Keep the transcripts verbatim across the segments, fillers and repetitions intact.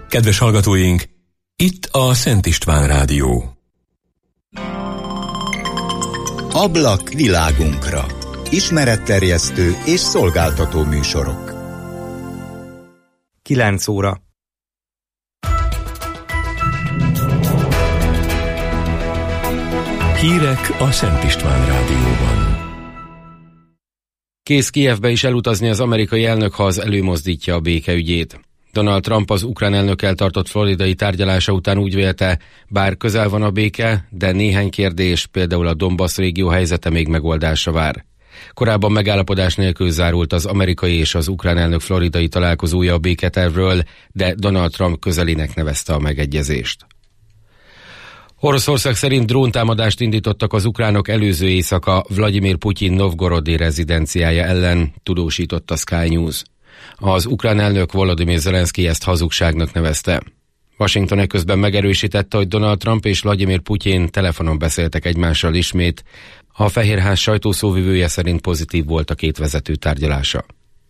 Kedves hallgatóink, itt a Szent István Rádió. Ablak világunkra. Ismeretterjesztő és szolgáltató műsorok. kilenc óra. Hírek a Szent István Rádióban. Kész Kijevbe is elutazni az amerikai elnök, ha az előmozdítja a békeügyét. Donald Trump az ukrán elnökkel tartott floridai tárgyalása után úgy vélte, bár közel van a béke, de néhány kérdés, például a Donbass régió helyzete még megoldásra vár. Korábban megállapodás nélkül zárult az amerikai és az ukrán elnök floridai találkozója a béketervről, de Donald Trump közelének nevezte a megegyezést. Oroszország szerint dróntámadást indítottak az ukránok előző éjszaka Vladimir Putyin novgorodi rezidenciája ellen, tudósított a Sky News. Az ukrán elnök Volodymyr Zelenszky ezt hazugságnak nevezte. Washington eközben megerősítette, hogy Donald Trump és Vladimir Putyin telefonon beszéltek egymással ismét. A Fehérház sajtószóvivője szerint pozitív volt a két vezető tárgyalása.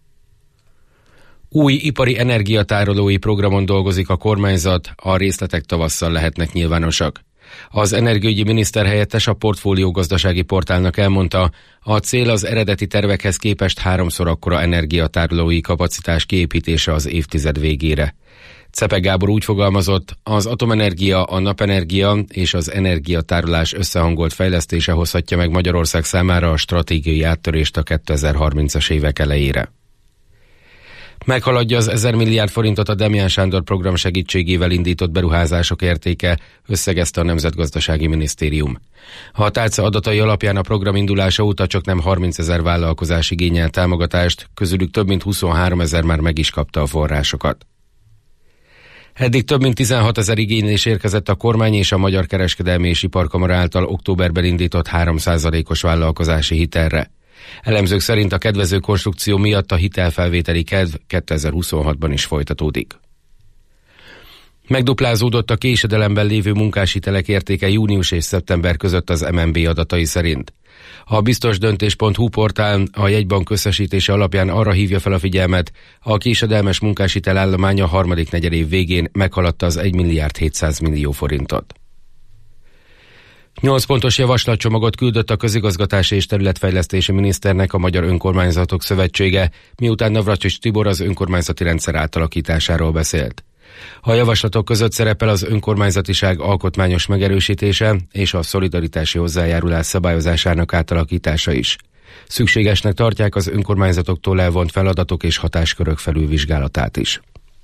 Új ipari energiatárolói programon dolgozik a kormányzat, a részletek tavasszal lehetnek nyilvánosak. Az energiaügyi miniszter helyettes a Portfólió gazdasági portálnak elmondta, a cél az eredeti tervekhez képest háromszor akkora energiatárolói kapacitás kiépítése az évtized végére. Czepek Gábor úgy fogalmazott, az atomenergia, a napenergia és az energiatárolás összehangolt fejlesztése hozhatja meg Magyarország számára a stratégiai áttörést a kétezer-harmincas évek elejére. Meghaladja az ezer milliárd forintot a Demján Sándor program segítségével indított beruházások értéke, összegezte a Nemzetgazdasági Minisztérium. A tálca adatai alapján a program indulása óta csak nem harmincezer vállalkozás igényel támogatást, közülük több mint huszonháromezer már meg is kapta a forrásokat. Eddig több mint tizenhatezer igénylés érkezett a kormány és a Magyar Kereskedelmi és Iparkamara által októberben indított három százalékos vállalkozási hitelre. Elemzők szerint a kedvező konstrukció miatt a hitelfelvételi kedv kétezer-huszonhatban is folytatódik. Megduplázódott a késedelemben lévő munkáshitelek értéke június és szeptember között az em en bé adatai szerint. A biztosdöntés pont hu portál a jegybank összesítése alapján arra hívja fel a figyelmet, a késedelmes munkáshitel állománya a harmadik negyedév végén meghaladta az egy milliárd hétszáz millió forintot. Nyolc pontos javaslatcsomagot küldött a közigazgatási és területfejlesztési miniszternek a Magyar Önkormányzatok Szövetsége, miután Navracsics Tibor az önkormányzati rendszer átalakításáról beszélt. A javaslatok között szerepel az önkormányzatiság alkotmányos megerősítése és a szolidaritási hozzájárulás szabályozásának átalakítása is. Szükségesnek tartják az önkormányzatoktól elvont feladatok és hatáskörök felülvizsgálatát is.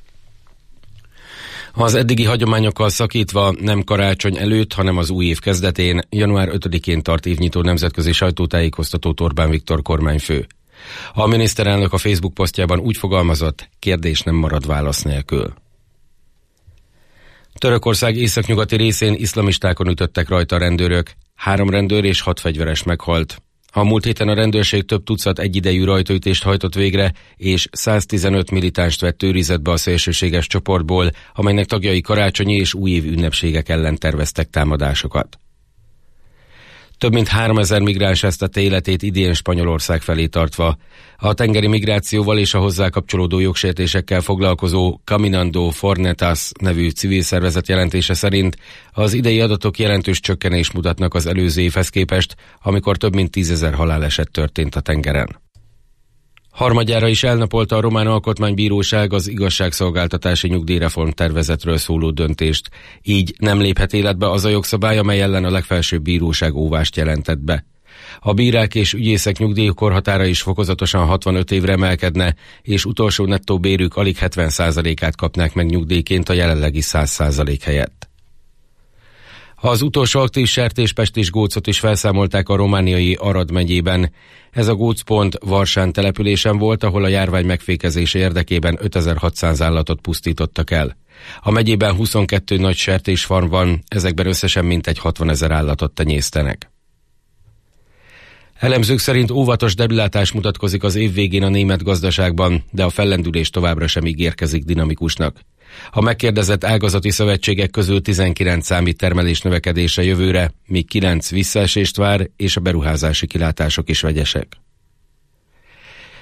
Az eddigi hagyományokkal szakítva nem karácsony előtt, hanem az új év kezdetén, január ötödikén tart évnyitó nemzetközi sajtótájékoztatót Orbán Viktor kormányfő. A miniszterelnök a Facebook posztjában úgy fogalmazott, kérdés nem marad válasz nélkül. Törökország északnyugati részén iszlamistákon ütöttek rajta a rendőrök, három rendőr és hat fegyveres meghalt. A múlt héten a rendőrség több tucat egyidejű rajtaütést hajtott végre, és száztizenöt militánst vett őrizetbe a szélsőséges csoportból, amelynek tagjai karácsonyi és újév ünnepségek ellen terveztek támadásokat. Több mint háromezer migráns vesztette életét idén Spanyolország felé tartva. A tengeri migrációval és a hozzá kapcsolódó jogsértésekkel foglalkozó Caminando Fornetas nevű civil szervezet jelentése szerint az idei adatok jelentős csökkenést mutatnak az előző évhez képest, amikor több mint tízezer haláleset történt a tengeren. Harmadjára is elnapolta a Román Alkotmánybíróság az igazságszolgáltatási nyugdíjreform tervezetről szóló döntést. Így nem léphet életbe az a jogszabály, amely ellen a legfelsőbb bíróság óvást jelentett be. A bírák és ügyészek nyugdíjkorhatára is fokozatosan hatvanöt évre emelkedne, és utolsó nettó bérük alig hetven százalékát kapnák meg nyugdíjként a jelenlegi száz százalék helyett. Az utolsó aktív sertéspestis gócot is felszámolták a romániai Arad megyében. Ez a gócpont Varsán településen volt, ahol a járvány megfékezése érdekében ötezer-hatszáz állatot pusztítottak el. A megyében huszonkettő nagy sertésfarm van, ezekben összesen mintegy hatvanezer állatot tenyésztenek. Elemzők szerint óvatos derülátás mutatkozik az év végén a német gazdaságban, de a fellendülés továbbra sem ígérkezik dinamikusnak. A megkérdezett ágazati szövetségek közül tizenkilenc számít termelés növekedésre jövőre, míg kilenc visszaesést vár, és a beruházási kilátások is vegyesek.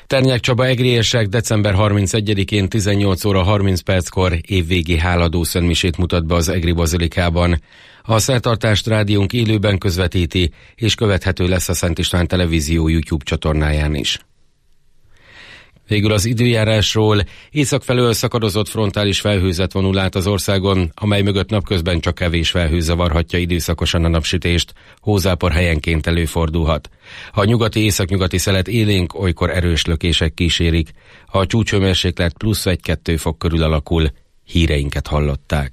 Ternyák Csaba egriesek december harmincegyedikén tizennyolc óra harminc perckor évvégi háladó szentmisét mutat be az Egri Bazilikában. A szertartást rádiónk élőben közvetíti, és követhető lesz a Szent István Televízió YouTube csatornáján is. Végül az időjárásról: észak felől szakadozott frontális felhőzet vonul át az országon, amely mögött napközben csak kevés felhő zavarhatja időszakosan a napsütést, hózápor helyenként előfordulhat. A nyugati északnyugati szelet élénk, olykor erős lökések kísérik. A csúcshőmérséklet plusz egy-kettő fok körül alakul. Híreinket hallották.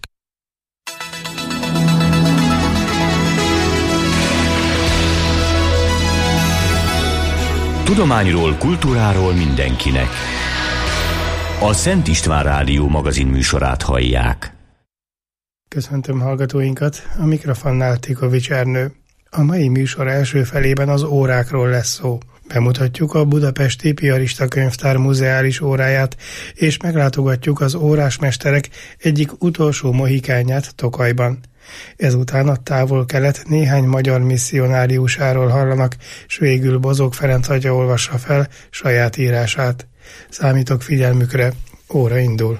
Tudományról, kultúráról mindenkinek. A Szent István Rádió magazin műsorát hallják. Köszöntöm hallgatóinkat, a mikrofonnál Tikovics Ernő. A mai műsor első felében az órákról lesz szó. Bemutatjuk a Budapesti Piarista Könyvtár muzeális óráját, és meglátogatjuk az órásmesterek egyik utolsó mohikánját Tokajban. Ezután a Távol-Kelet néhány magyar misszionáriusáról hallanak, s végül Bozók Ferenc atya olvassa fel saját írását. Számítok figyelmükre, óra indul.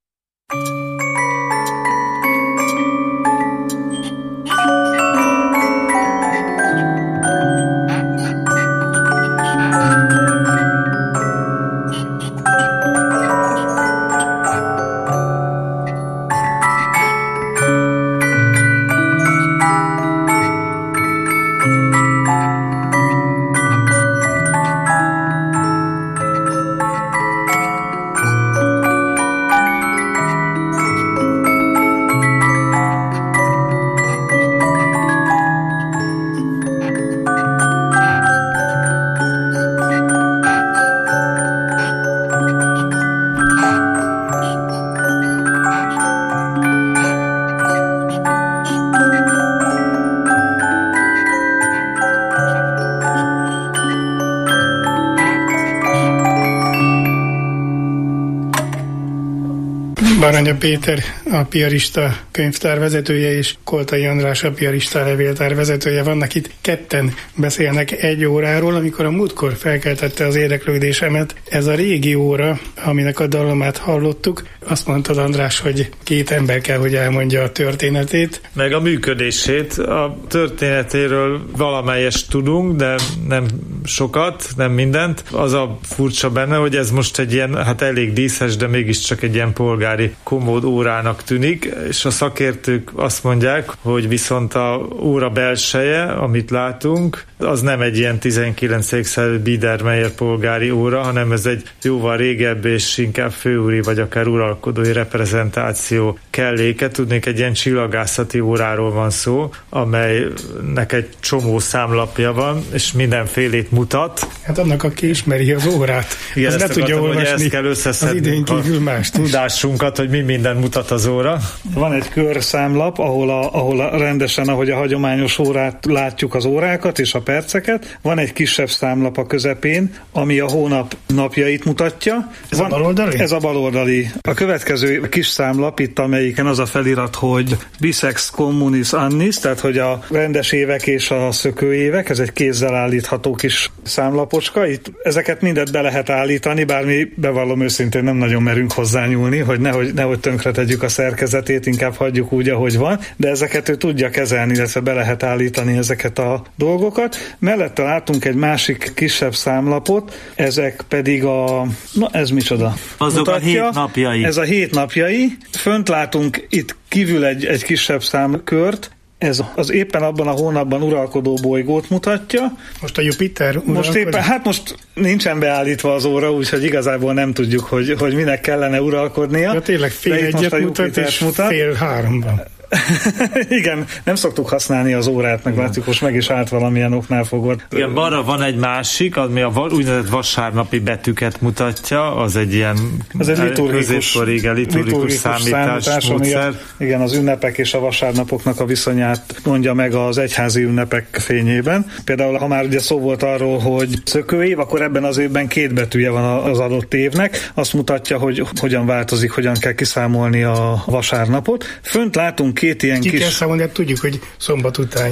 Baranya Péter, a Piarista Könyvtár vezetője, és Koltai András, a Piarista Levéltár vezetője vannak itt. Ketten beszélnek egy óráról, amikor a múltkor felkeltette az érdeklődésemet. Ez a régi óra, aminek a dallamát hallottuk. Azt mondtad, András, hogy két ember kell, hogy elmondja a történetét. Meg a működését. A történetéről valamelyest tudunk, de nem sokat, nem mindent. Az a furcsa benne, hogy ez most egy ilyen, hát elég díszes, de mégiscsak egy ilyen polgári komód órának tűnik, és a szakértők azt mondják, hogy viszont a óra belseje, amit látunk, az nem egy ilyen tizenkilencedik századi Biedermeier polgári óra, hanem ez egy jóval régebb és inkább főúri vagy akár uralkodói reprezentáció kelléke. Tudnék, egy ilyen csillagászati óráról van szó, amelynek egy csomó számlapja van, és mindenfélét mutat. Hát annak, aki ismeri az órát, igen, az ne tudja olvasni kell az idén kívül mást tudásunkat, hogy mi minden mutat az óra. Van egy körszámlap, ahol, a, ahol a rendesen, ahogy a hagyományos órát látjuk az órákat és a perceket. Van egy kisebb számlap a közepén, ami a hónap napjait mutatja. Ez van, a baloldali? Ez a baloldali. A következő kis számlap itt, amelyiken az a felirat, hogy bisex communis annis, tehát hogy a rendes évek és a szökőévek, ez egy kézzel állítható kis számlapocska. Itt ezeket mindet be lehet állítani, bár mi, bevallom őszintén, nem nagyon merünk hozzányúlni, hogy nehogy, nehogy tönkretegyük a szerkezetét, inkább hagyjuk úgy, ahogy van, de ezeket ő tudja kezelni, illetve be lehet állítani ezeket a dolgokat. Mellette látunk egy másik kisebb számlapot, ezek pedig a... Na, ez micsoda? Azok mutatja, a hét napjai. Ez a hét napjai. Fönt látunk itt kívül egy, egy kisebb számkört, ez az éppen abban a hónapban uralkodó bolygót mutatja. Most a Jupiter uralkodik? Most éppen, hát most nincsen beállítva az óra, úgyhogy igazából nem tudjuk, hogy, hogy minek kellene uralkodnia. Ja, tényleg fél egyet mutat, és mutat. Fél háromban. Igen, nem szoktuk használni az órát, meg látjuk, most meg is állt valamilyen oknál fogva. Igen, balra van egy másik, ami a úgynevezett vasárnapi betűket mutatja, az egy ilyen az egy liturgikus, liturgikus számítás módszer. Igen, az ünnepek és a vasárnapoknak a viszonyát mondja meg az egyházi ünnepek fényében. Például, ha már ugye szó volt arról, hogy szökőév, akkor ebben az évben két betűje van az adott évnek, azt mutatja, hogy hogyan változik, hogyan kell kiszámolni a vasárnapot. Fönt látunk két ilyen Ki kis... kell számolni, tudjuk, hogy szombat után jön.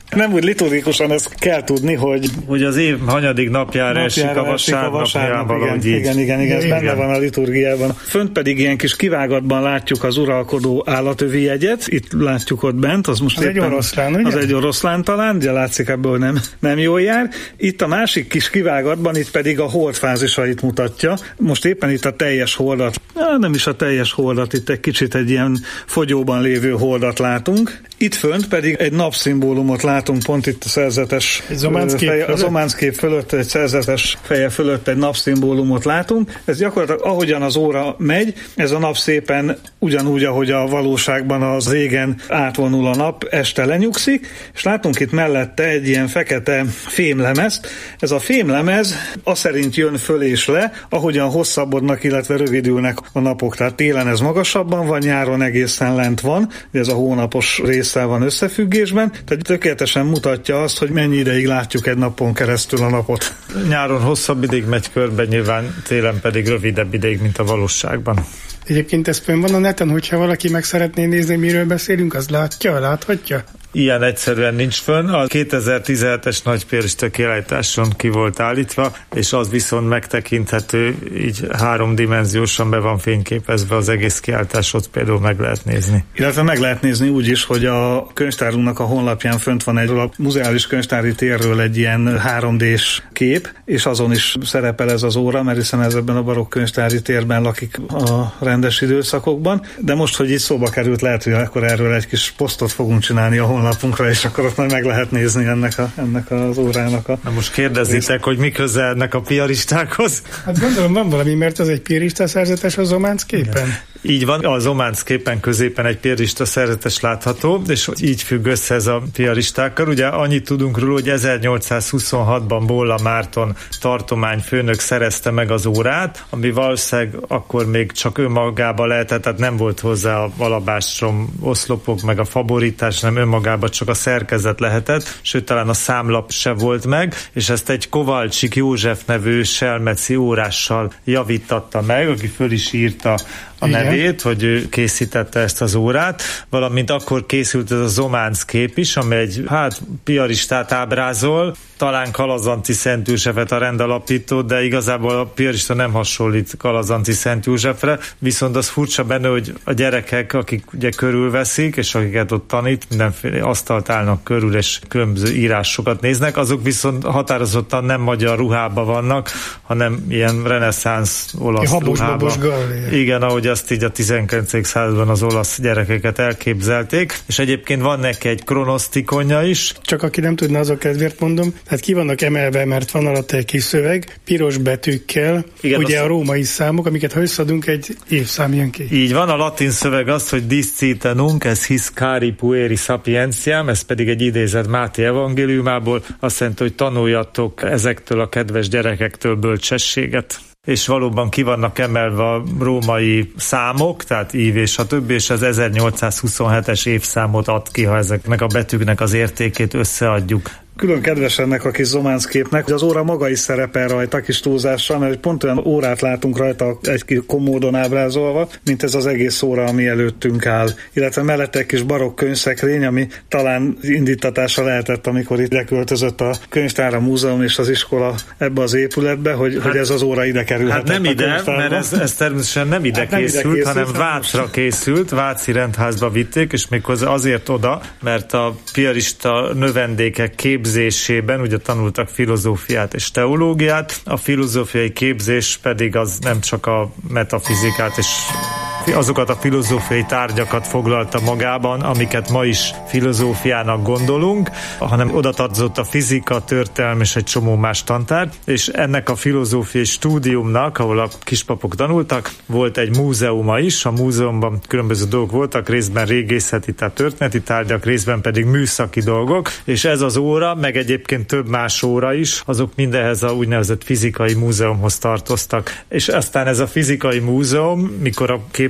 Nem úgy liturgikusan ezt kell tudni, hogy... Hogy az év hanyadik napjára esik a vasárnap, vasárnap igen, igen, igen, igen, igen, ez igen. Benne van a liturgiában. Fönt pedig ilyen kis kivágatban látjuk az uralkodó állatövi jegyet, itt látjuk ott bent, az most az egy oroszlán, ugye? Az egy oroszlán talán, ugye látszik ebből, hogy nem, nem jól jár. Itt a másik kis kivágatban, itt pedig a holdfázisait mutatja. Most éppen itt a teljes holdat, nem is a teljes holdat, itt egy kicsit egy ilyen fogyóban lévő holdat látunk. Itt fönt pedig egy napszimbólumot látunk, pont itt a szerzetes feje, az ománckép fölött, egy szerzetes feje fölött egy napszimbólumot látunk. Ez gyakorlatilag ahogyan az óra megy, ez a nap szépen ugyanúgy, ahogy a valóságban az régen átvonul a nap, este lenyugszik, és látunk itt mellette egy ilyen fekete fémlemezt. Ez a fémlemez az szerint jön föl és le, ahogyan hosszabbodnak, illetve rövidülnek a napok. Tehát télen ez magasabban van, nyáron egészen lent van, ez a hónapos résszel van összefüggésben, tehát tökéletesen mutatja azt, hogy mennyi ideig látjuk egy napon keresztül a napot. Nyáron hosszabb ideig megy körbe, nyilván télen pedig rövidebb ideig, mint a valóságban. Egyébként ez fönn van a neten, hogyha valaki meg szeretné nézni, miről beszélünk, az látja, láthatja? Ilyen egyszerűen nincs fönn. A kétezer-tizenhetes nagypiarista kiállításon ki volt állítva, és az viszont megtekinthető, így háromdimenziósan be van fényképezve az egész kiállítás, ott például meg lehet nézni. Illetve meg lehet nézni úgy is, hogy a könyvtárunknak a honlapján fönt van egy a muzeális könyvtári térről egy ilyen három dés kép, és azon is szerepel ez az óra, mert hiszen ez ebben a barokk könyvtári térben lakik a rendes időszakokban. De most, hogy itt szóba került, lehet, hogy akkor erről egy kis posztot fogunk csinálni a honlapunkra, és akkor ott majd meg lehet nézni ennek, a, ennek az órának a... Na most kérdezitek, hogy mi köze ennek a piaristákhoz? Hát gondolom van valami, mert az egy piarista szerzetes az ománckképen. Igen. Így van, az ománckképen középen egy piarista szerzetes látható, és így függ össze ez a piaristákkal. Ugye annyit tudunk róla, hogy ezernyolcszázhuszonhatban Bolla Márton tartományfőnök szerezte meg az órát, ami valószínűleg akkor még csak önmagában lehetett, tehát nem volt hozzá a alabástrom oszlopok, meg a faborítás, nem önmagában csak a szerkezet lehetett, sőt talán a számlap se volt meg, és ezt egy Kovalcsik József nevű selmeci órással javítatta meg, aki föl is írta a Igen. nevét, hogy ő készítette ezt az órát, valamint akkor készült ez az ománc kép is, ami egy hát piaristát ábrázol, talán Kalazanti Szent Józsefet a rendalapító, de igazából a piarista nem hasonlít Kalazanti Szent Józsefre, viszont az furcsa benne, hogy a gyerekek, akik ugye körülveszik, és akiket ott tanít, mindenféle asztalt állnak körül, és különböző írásokat néznek, azok viszont határozottan nem magyar ruhában vannak, hanem ilyen reneszánsz olasz habos, ruhában. Habos, Igen, ahogy azt így a tizenkilencedik században az olasz gyerekeket elképzelték, és egyébként van neki egy kronosztikonja is. Csak aki nem tudna, azok kedvéért mondom, tehát ki vannak emelve, mert van alatt egy kis szöveg, piros betűkkel, Igen, ugye az... a római számok, amiket ha összeadunk, egy évszám jön ki. Így van, a latin szöveg az, hogy discite nunc es his cari pueri sapientiam, ez pedig egy idézet Máté evangéliumából, azt jelenti, hogy tanuljatok ezektől a kedves gyerekektől bölcsességet. És valóban ki vannak emelve a római számok, tehát ív és a többi, és az ezernyolcszázhuszonhetes évszámot ad ki, ha ezeknek a betűknek az értékét összeadjuk. Külön kedves ennek a kis zománcképnek, hogy az óra maga is szerepel rajta kis túlzással, mert pont olyan órát látunk rajta egy kis komódon ábrázolva, mint ez az egész óra, ami előttünk áll. Illetve mellette egy kis barokk könyvszekrény, ami talán indítatása lehetett, amikor itt leköltözött a könyvtár, a múzeum és az iskola ebbe az épületbe, hogy, hát, hogy ez az óra ide kerülhetett. Hát nem ide, mert ez, ez természetesen nem ide, hát nem készült, ide készült, hanem Vácra most. készült, Váci rendházba vitték, és méghozzá azért oda, mert a piarista növendékek kép képzésében, ugye tanultak filozófiát és teológiát, a filozófiai képzés pedig az nem csak a metafizikát és azokat a filozófiai tárgyakat foglalta magában, amiket ma is filozófiának gondolunk, hanem oda tartozott a fizika, történelem és egy csomó más tantárgy, és ennek a filozófiai stúdiumnak, ahol a kispapok tanultak, volt egy múzeuma is, a múzeumban különböző dolgok voltak, részben régészeti, tehát történeti tárgyak, részben pedig műszaki dolgok, és ez az óra, meg egyébként több más óra is, azok mindenhez a úgynevezett fizikai múzeumhoz tartoztak. És aztán ez a fizikai múzeum, mikor a kép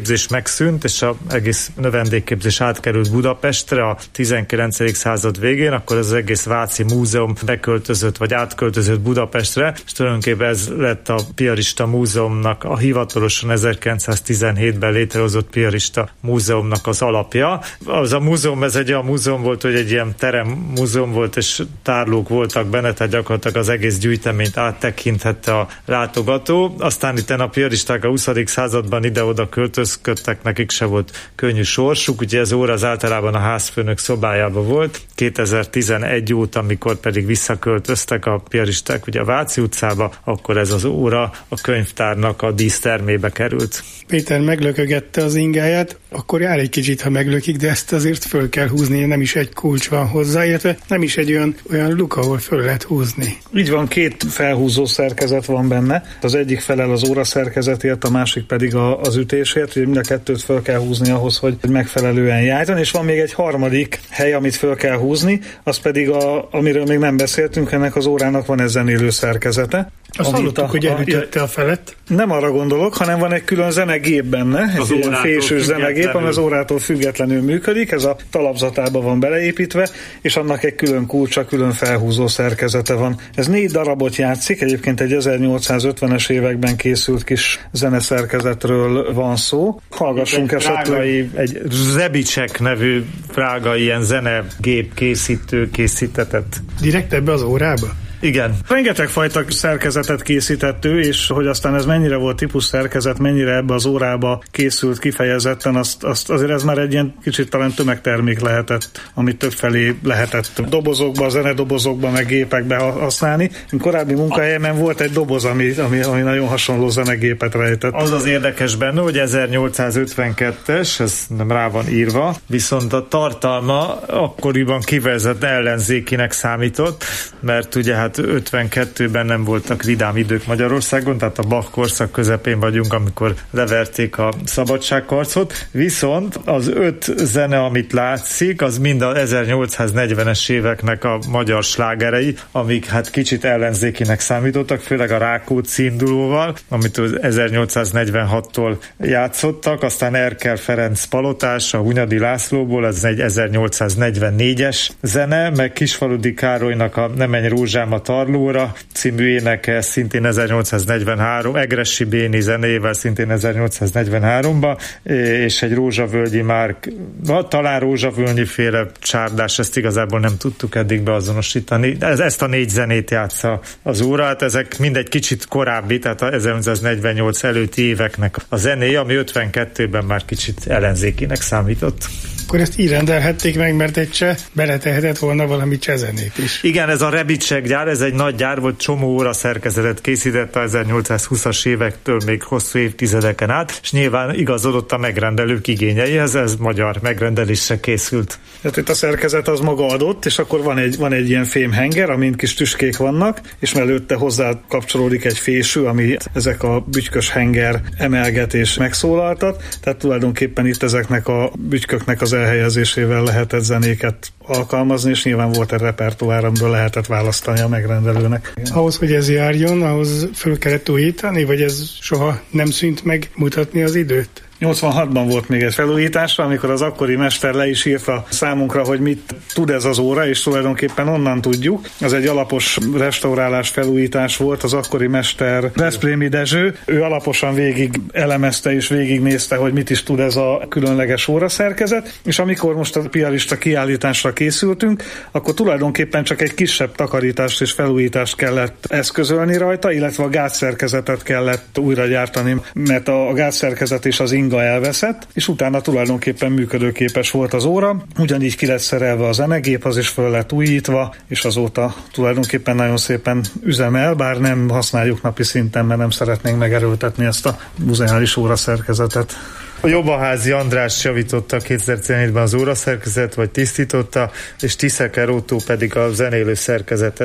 képzés megszűnt, és az egész növendékképzés átkerült Budapestre a tizenkilencedik század végén, akkor az egész Váci Múzeum beköltözött, vagy átköltözött Budapestre, és tulajdonképpen ez lett a Piarista Múzeumnak, a hivatalosan ezerkilencszáztizenhétben létrehozott Piarista Múzeumnak az alapja. Az a múzeum, ez egy olyan múzeum volt, hogy egy ilyen terem múzeum volt, és tárlók voltak benne, tehát gyakorlatilag az egész gyűjteményt áttekinthette a látogató. Aztán itt a piaristák a huszadik században ide-oda költözködtek, nekik se volt könnyű sorsuk, ugye ez óra az általában a házfőnök szobájában volt. kétezer-tizenegy óta, amikor pedig visszaköltöztek a piaristák ugye a Váci utcába, akkor ez az óra a könyvtárnak a dísztermébe került. Péter meglökögette az ingáját, akkor jár egy kicsit, ha meglökik, de ezt azért föl kell húzni, nem is egy kulcs van hozzá, illetve nem is egy olyan, olyan luk, ahol föl lehet húzni. Így van, két felhúzó szerkezet van benne. Az egyik felel az óra szerkezetért, a másik pedig a, az ütésért, hogy mind a kettőt föl kell húzni ahhoz, hogy megfelelően járjon, és van még egy harmadik hely, amit föl kell húzni, az pedig, a, amiről még nem beszéltünk, ennek az órának van egy zenélő szerkezete. Azt hallottuk, a, hogy elütötte a felett. Nem arra gondolok, hanem van egy külön zenegép benne, egy ilyen fésős zenegép, ami az órától függetlenül működik, ez a talapzatába van beleépítve, és annak egy külön kulcsa, külön felhúzó szerkezete van. Ez négy darabot játszik, egyébként egy ezernyolcszázötvenes években készült kis zeneszerkezetről van szó. Hallgassunk esetleg. Egy Zebicek nevű prágai ilyen zenegép készítő készítetett. Direkt ebbe az órába? Igen. Rengeteg fajta szerkezetet készített ő, és hogy aztán ez mennyire volt típus szerkezet, mennyire ebbe az órába készült kifejezetten, azt, azt azért ez már egy ilyen kicsit talán tömegtermék lehetett, amit többfelé lehetett dobozokba, zenedobozokba, meg gépekbe használni. Én korábbi munkahelyemen volt egy doboz, ami, ami, ami nagyon hasonló zenegépet rejtett. Az az érdekes benne, hogy ezernyolcszázötvenkettes, ez nem rá van írva, viszont a tartalma akkoriban kifejezett ellenzékinek számított, mert ugye hát ötvenkettőben nem voltak vidám idők Magyarországon, tehát a Bach korszak közepén vagyunk, amikor leverték a szabadságharcot, viszont az öt zene, amit látszik, az mind az ezernyolcszáznegyvenes éveknek a magyar slágerei, amik hát kicsit ellenzékinek számítottak, főleg a Rákóczi indulóval, amit ezernyolcszáznegyvenhattól játszottak, aztán Erkel Ferenc palotás, a Hunyadi Lászlóból, ez egy ezernyolcszáznegyvennégyes zene, meg Kisfaludy Károlynak a Ne menj rózsám a Tarlóra című éneke szintén ezernyolcszáznegyvenhárom, Egressy Béni zenével szintén ezernyolcszáznegyvenháromban, és egy Rózsavölgyi Márk, talán Rózsavölgyi féle csárdás, ezt igazából nem tudtuk eddig beazonosítani. Ez, ezt a négy zenét játsza az óra, hát ezek mindegy kicsit korábbi, tehát a ezernyolcszáznegyvennyolc előtti éveknek a zené, ami ötvenkettőben már kicsit ellenzékinek számított. Akkor ezt így rendelhették meg, mert egy cseh beletehetett volna valami csehzenét is. Igen, ez a Rebicsek gyár, ez egy nagy gyár volt, csomó óra szerkezetet készített a ezernyolcszázhúszas évektől még hosszú évtizedeken át, és nyilván igazodott a megrendelők igényeihez, ez magyar megrendelésre készült. Tehát itt a szerkezet az maga adott, és akkor van egy, van egy ilyen fémhenger, amin kis tüskék vannak, és mellőtte hozzá kapcsolódik egy fésű, ami ezek a bütykös henger emelget és megszólaltat, tehát tulajdonképpen itt ezeknek a bütyköknek az elhelyezésével lehetett zenéket alkalmazni, és nyilván volt egy repertoár, amiből lehetett választani a megrendelőnek. Ahhoz, hogy ez járjon, ahhoz föl kellett újítani, vagy ez soha nem szűnt meg mutatni az időt? nyolcvanhatban volt még egy felújításra, amikor az akkori mester le is írta számunkra, hogy mit tud ez az óra, és tulajdonképpen onnan tudjuk. Ez egy alapos restaurálás, felújítás volt, az akkori mester Veszprémi Dezső. Ő alaposan végig elemezte és végignézte, hogy mit is tud ez a különleges óraszerkezet, és amikor most a piarista kiállításra készültünk, akkor tulajdonképpen csak egy kisebb takarítást és felújítást kellett eszközölni rajta, illetve a gátszerkezetet kellett újra gyártani, mert a gátszerkezet és az inga elveszett, és utána tulajdonképpen működőképes volt az óra. Ugyanígy ki lett szerelve a zenegép, az is föl lett újítva, és azóta tulajdonképpen nagyon szépen üzemel, bár nem használjuk napi szinten, mert nem szeretnénk megerőltetni ezt a muzeális óraszerkezetet. A Jobbaházi András javította kétezer-tizenhétben az óraszerkezet, vagy tisztította, és Tiszeker Otto pedig a zenélő szerkezetet.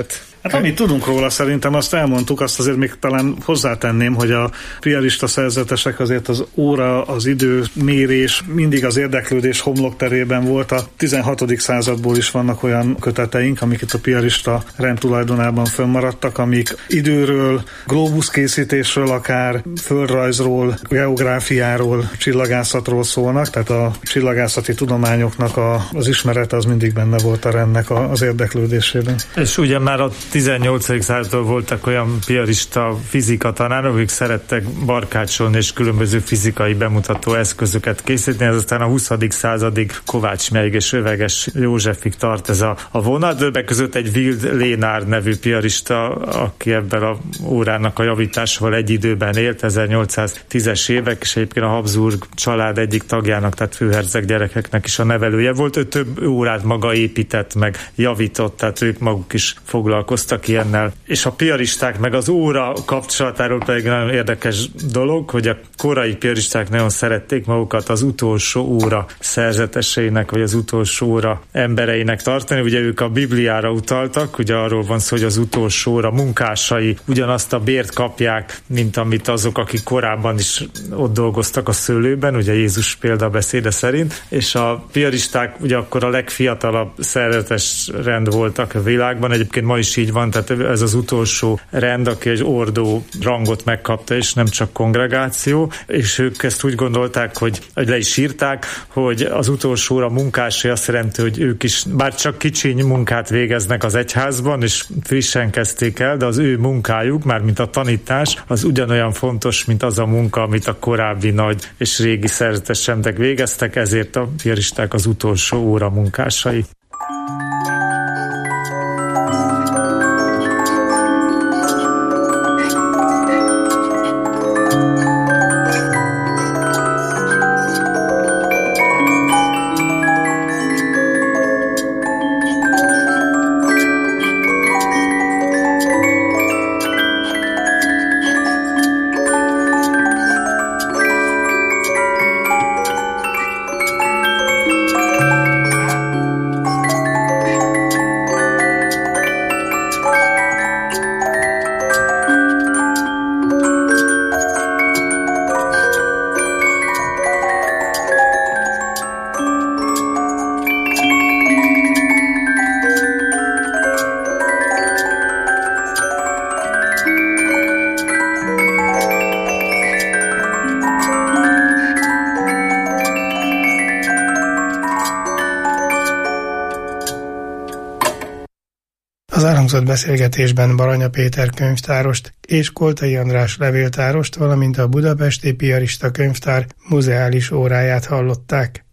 Hát amit tudunk róla, szerintem azt elmondtuk, azt azért még talán hozzátenném, hogy a piarista szerzetesek azért az óra, az időmérés mindig az érdeklődés homlokterében volt. A tizenhatodik századból is vannak olyan köteteink, amik itt a piarista rend tulajdonában fönnmaradtak, amik időről, glóbuszkészítésről, akár földrajzról, geográfiáról, csillagászatról szólnak, tehát a csillagászati tudományoknak a, az ismerete az mindig benne volt a rendnek a, az érdeklődésében. És ugye már a tizennyolcadik századtól voltak olyan piarista fizika tanárok, akik szerettek barkácsolni és különböző fizikai bemutató eszközöket készíteni, ez aztán a huszadik századig Kovács Melyg és Öveges Józsefig tart ez a, a vonat. Többek között egy Wild Lénár nevű piarista, aki ebben a órának a javításával egy időben élt, ezernyolcszáztízes évek, és egyébként a Habsburg család egyik tagjának, tehát főherceg gyerekeknek is a nevelője volt. Ő több órát maga épített, meg javított, tehát ők maguk is foglalkoztak ilyennel. És a piaristák meg az óra kapcsolatáról pedig nagyon érdekes dolog, hogy a korai piaristák nagyon szerették magukat az utolsó óra szerzeteseinek, vagy az utolsó óra embereinek tartani. Ugye ők a Bibliára utaltak, ugye arról van szó, hogy az utolsó óra munkásai ugyanazt a bért kapják, mint amit azok, akik korábban is ott dolgoztak a szőlőben, ugye Jézus példabeszéde szerint, és a piaristák ugye akkor a legfiatalabb szerzetes rend voltak a világban, egyébként ma is így van, tehát ez az utolsó rend, aki egy ordó rangot megkapta, és nem csak kongregáció, és ők ezt úgy gondolták, hogy, hogy le is írták, hogy az utolsó óra munkásai azt jelenti, hogy ők is bár csak kicsiny munkát végeznek az egyházban, és frissen kezdték el, de az ő munkájuk, mármint a tanítás, az ugyanolyan fontos, mint az a munka, amit a korábbi nagy és régi szerzetes rendek végeztek, ezért a piaristák az utolsó óra munkásai. Az elhangzott beszélgetésben Baranya Péter könyvtárost és Koltai András levéltárost, valamint a Budapesti Piarista Könyvtár muzeális óráját hallották.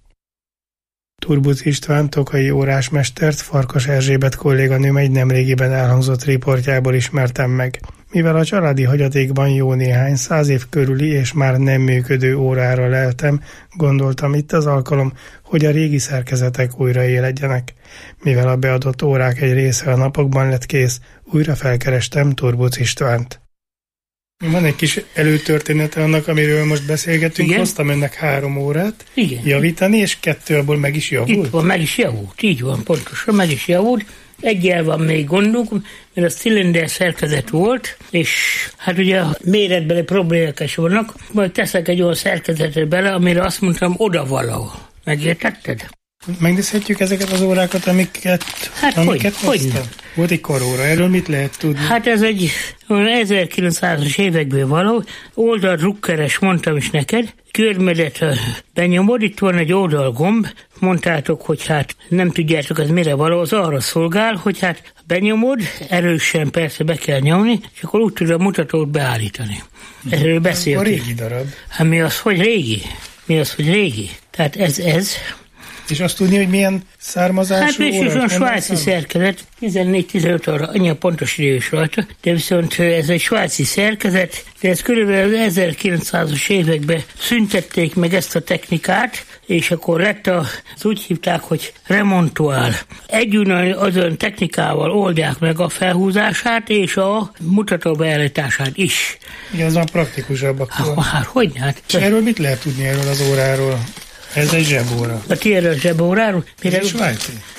Turbuc István tokai órásmestert Farkas Erzsébet kolléganőm egy nemrégiben elhangzott riportjából ismertem meg. Mivel a családi hagyatékban jó néhány száz év körüli és már nem működő órára leltem, gondoltam itt az alkalom, hogy a régi szerkezetek újraéledjenek. Mivel a beadott órák egy része a napokban lett kész, újra felkerestem Turbuc Istvánt. Van egy kis előtörténete annak, amiről most beszélgetünk. Igen? Hoztam ennek három órát. Igen. Javítani, és kettő abból meg is javult. Itt van, meg is javult. Így van, pontosan, meg is javult. Egyel van még gondunk, mert a cilinder szerkezet volt, és hát ugye a méretbeli problémák is vannak, majd teszek egy olyan szerkezetet bele, amire azt mondtam, oda valahol. Megértetted? Megnézhetjük ezeket az órákat, amiket, hát amiket hogy, hoztam? Hogy volt egy karóra, erről mit lehet tudni? Hát ez egy ezerkilencszázas évekből való, oldaldrukkeres, mondtam is neked, körmedet benyomod, itt van egy oldalgomb, mondtátok, hogy hát nem tudjátok, ez mire való, az arra szolgál, hogy hát benyomod, erősen persze be kell nyomni, és akkor úgy tud a mutatót beállítani. Erről beszéltünk. A régi darab. Hát mi az, hogy régi? Mi az, hogy régi? Tehát ez ez. És azt tudni, hogy milyen származású hát óra? Hát és a svájci szerkezet, tizennégy-tizenöt óra, annyi a pontos idő is rajta, de viszont ez egy svájci szerkezet, de ez körülbelül az ezerkilencszázas években szüntették meg ezt a technikát, és akkor lett a, az úgy hívták, hogy remontuál. Együtt azon technikával oldják meg a felhúzását, és a mutató beállítását is. Igen, az van praktikusabb akkor. Hát, hát hogy hát? És erről mit lehet tudni erről az óráról? Ez egy zsebóra. A tiéd a zsebóráról? Ez egy svájci?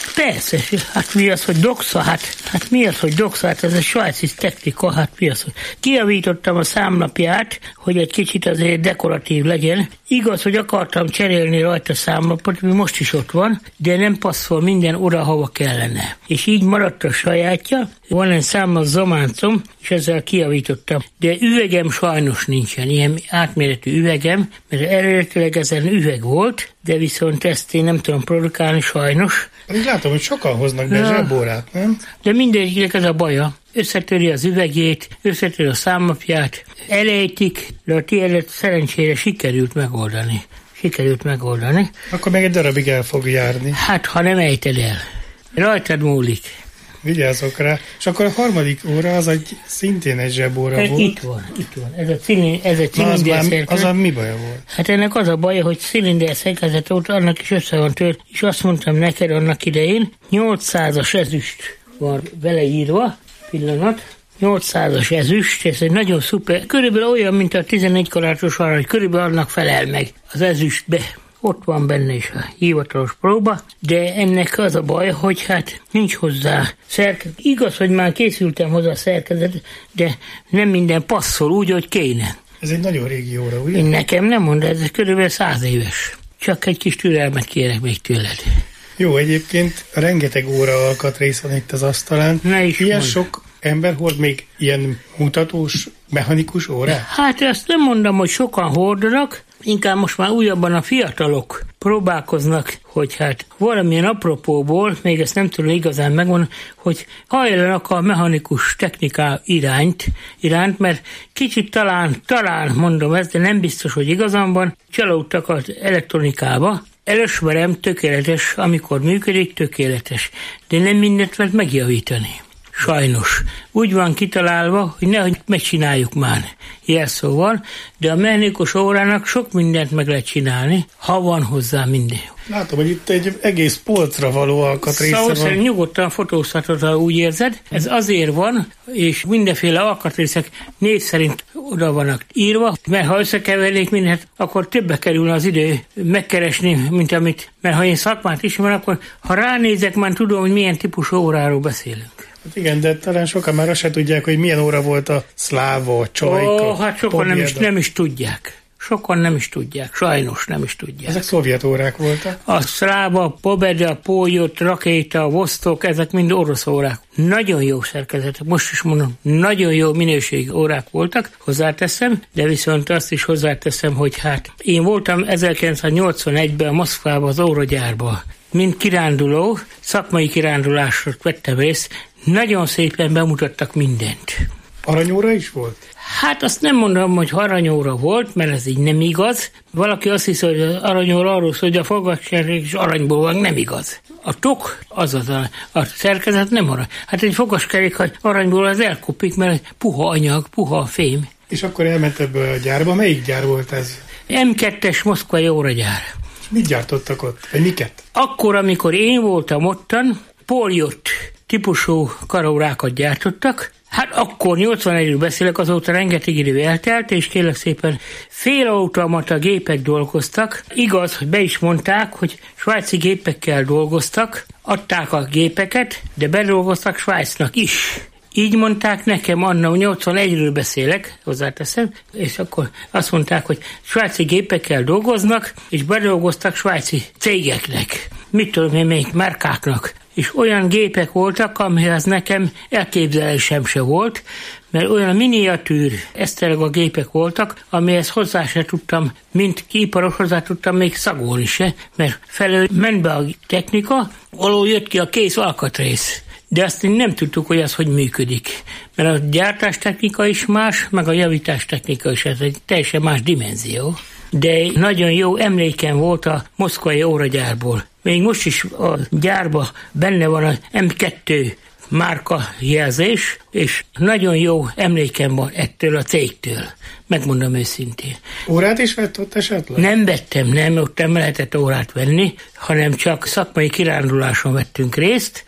Persze, hát mi az, hogy doxa, hát, hát mi az, hogy doxa, hát ez a svájci technika, hát mi az, hogy kijavítottam a számlapját, hogy egy kicsit azért dekoratív legyen. Igaz, hogy akartam cserélni rajta számlapot, mi most is ott van, de nem passzol minden oda, hova kellene. És így maradt a sajátja, van egy számla zománcom, és ezzel kijavítottam. De üvegem sajnos nincsen, ilyen átméretű üvegem, mert eredetileg ezen üveg volt, de viszont ezt én nem tudom produkálni sajnos. Én látom, hogy sokan hoznak be ja. zsebórát, nem? De mindegyiknek ez a baja. Összetöri az üvegét, összetöri a számlapját, elejtik, de a tiédet szerencsére sikerült megoldani. Sikerült megoldani. Akkor meg egy darabig el fog járni. Hát, ha nem ejted el. Rajtad múlik. Vigyázzok rá. És akkor a harmadik óra az egy, szintén egy zsebóra ez volt. Itt van, itt van. Ez a, cilin, ez a cilinder szerkezet. Az a mi baja volt? Hát ennek az a baja, hogy cilinder szerkezet volt, annak is össze van tört, és azt mondtam neked annak idején, nyolcszázas ezüst van vele írva, pillanat, nyolcszázas ezüst, ez egy nagyon szuper, körülbelül olyan, mint a tizenegy karátos arany, körülbelül annak felel meg az ezüstbe. Ott van benne is a hivatalos próba, de ennek az a baj, hogy hát nincs hozzá szerkezet. Igaz, hogy már készültem hozzá a szerkezet, de nem minden passzol úgy, hogy kéne. Ez egy nagyon régi óra, ugye? Én nekem nem mondod, ez körülbelül száz éves. Csak egy kis türelmet kérek még tőled. Jó, egyébként rengeteg óra alkatrész van itt az asztalán. Ne is Ilyen mond. sok ember hord még ilyen mutatós, mechanikus órát? Hát ezt nem mondom, hogy sokan hordanak, inkább most már újabban a fiatalok próbálkoznak, hogy hát valamilyen apropóból, még ezt nem tudom igazán megmondani, hogy hajlanak a mechanikus techniká irányt, iránt, mert kicsit talán, talán mondom ezt, de nem biztos, hogy igazam van, csalódtak az elektronikába. Elismerem, tökéletes, amikor működik, tökéletes, de nem mindent lehet megjavítani. Sajnos. Úgy van kitalálva, hogy nehogy megcsináljuk már jelszóval, de a mechanikus órának sok mindent meg lehet csinálni, ha van hozzá minden. Látom, hogy itt egy egész polcra való alkatrésze szóval van. Szóval nyugodtan fotózhatod, ha úgy érzed. Ez azért van, és mindenféle alkatrészek név szerint oda vannak írva, mert ha összekevernék mindent, akkor többe kerülne az idő megkeresni, mint amit, mert ha én szakmát ismerem, akkor ha ránézek, már tudom, hogy milyen típusú óráról beszélünk. Hát igen, de talán sokan már azt se tudják, hogy milyen óra volt a Szláva, a Csajka. Ó, hát sokan nem is, nem is tudják. Sokan nem is tudják, sajnos nem is tudják. Ezek szovjet órák voltak? A Szláva, Pobeda, Pólyot, Rakéta, Vostok, ezek mind orosz órák. Nagyon jó szerkezetek, most is mondom, nagyon jó minőségi órák voltak, hozzáteszem, de viszont azt is hozzáteszem, hogy hát én voltam ezerkilencszáznyolcvanegyben a Moszkvában az óragyárban. Mint kiránduló, szakmai kirándulásra vettem részt, nagyon szépen bemutattak mindent. Aranyóra is volt? Hát azt nem mondom, hogy aranyóra volt, mert ez így nem igaz. Valaki azt hiszi, hogy az aranyóra arról szól, hogy a fogaskerék is aranyból van, nem igaz. A tok, azaz a, a szerkezet nem arany. Hát egy fogaskerék, hogy aranyból az elkopik, mert puha anyag, puha fém. És akkor elment ebből a gyárba. Melyik gyár volt ez? em kettes moszkvai óragyár. És mit gyártottak ott? Vagy miket? Akkor, amikor én voltam ottan, Pólyot típusú karórákat gyártottak. Hát akkor nyolcvanegyről beszélek, azóta rengeteg idő eltelt, és kérlek szépen félautomata gépek dolgoztak. Igaz, hogy be is mondták, hogy svájci gépekkel dolgoztak, adták a gépeket, de bedolgoztak Svájcnak is. Így mondták nekem, anna nyolcvanegyről beszélek, hozzáteszem, és akkor azt mondták, hogy svájci gépekkel dolgoznak, és bedolgoztak svájci cégeknek. Mit tudom én, még márkáknak. És olyan gépek voltak, amihez nekem elképzelésem se volt, mert olyan miniatűr eszterga gépek voltak, amihez hozzá se tudtam, mint kiiparos hozzá tudtam még szagolni se, mert felől ment be a technika, alól jött ki a kész alkatrész. De azt nem tudtuk, hogy az hogy működik. Mert a gyártástechnika is más, meg a javítástechnika is, ez egy teljesen más dimenzió. De nagyon jó emlékem volt a moszkvai óragyárból. Még most is a gyárban benne van az em kettő márka jelzés, és nagyon jó emlékem van ettől a cégtől. Megmondom őszintén. Órát is vett ott esetleg? Nem vettem, nem, ott nem lehetett órát venni, hanem csak szakmai kiránduláson vettünk részt,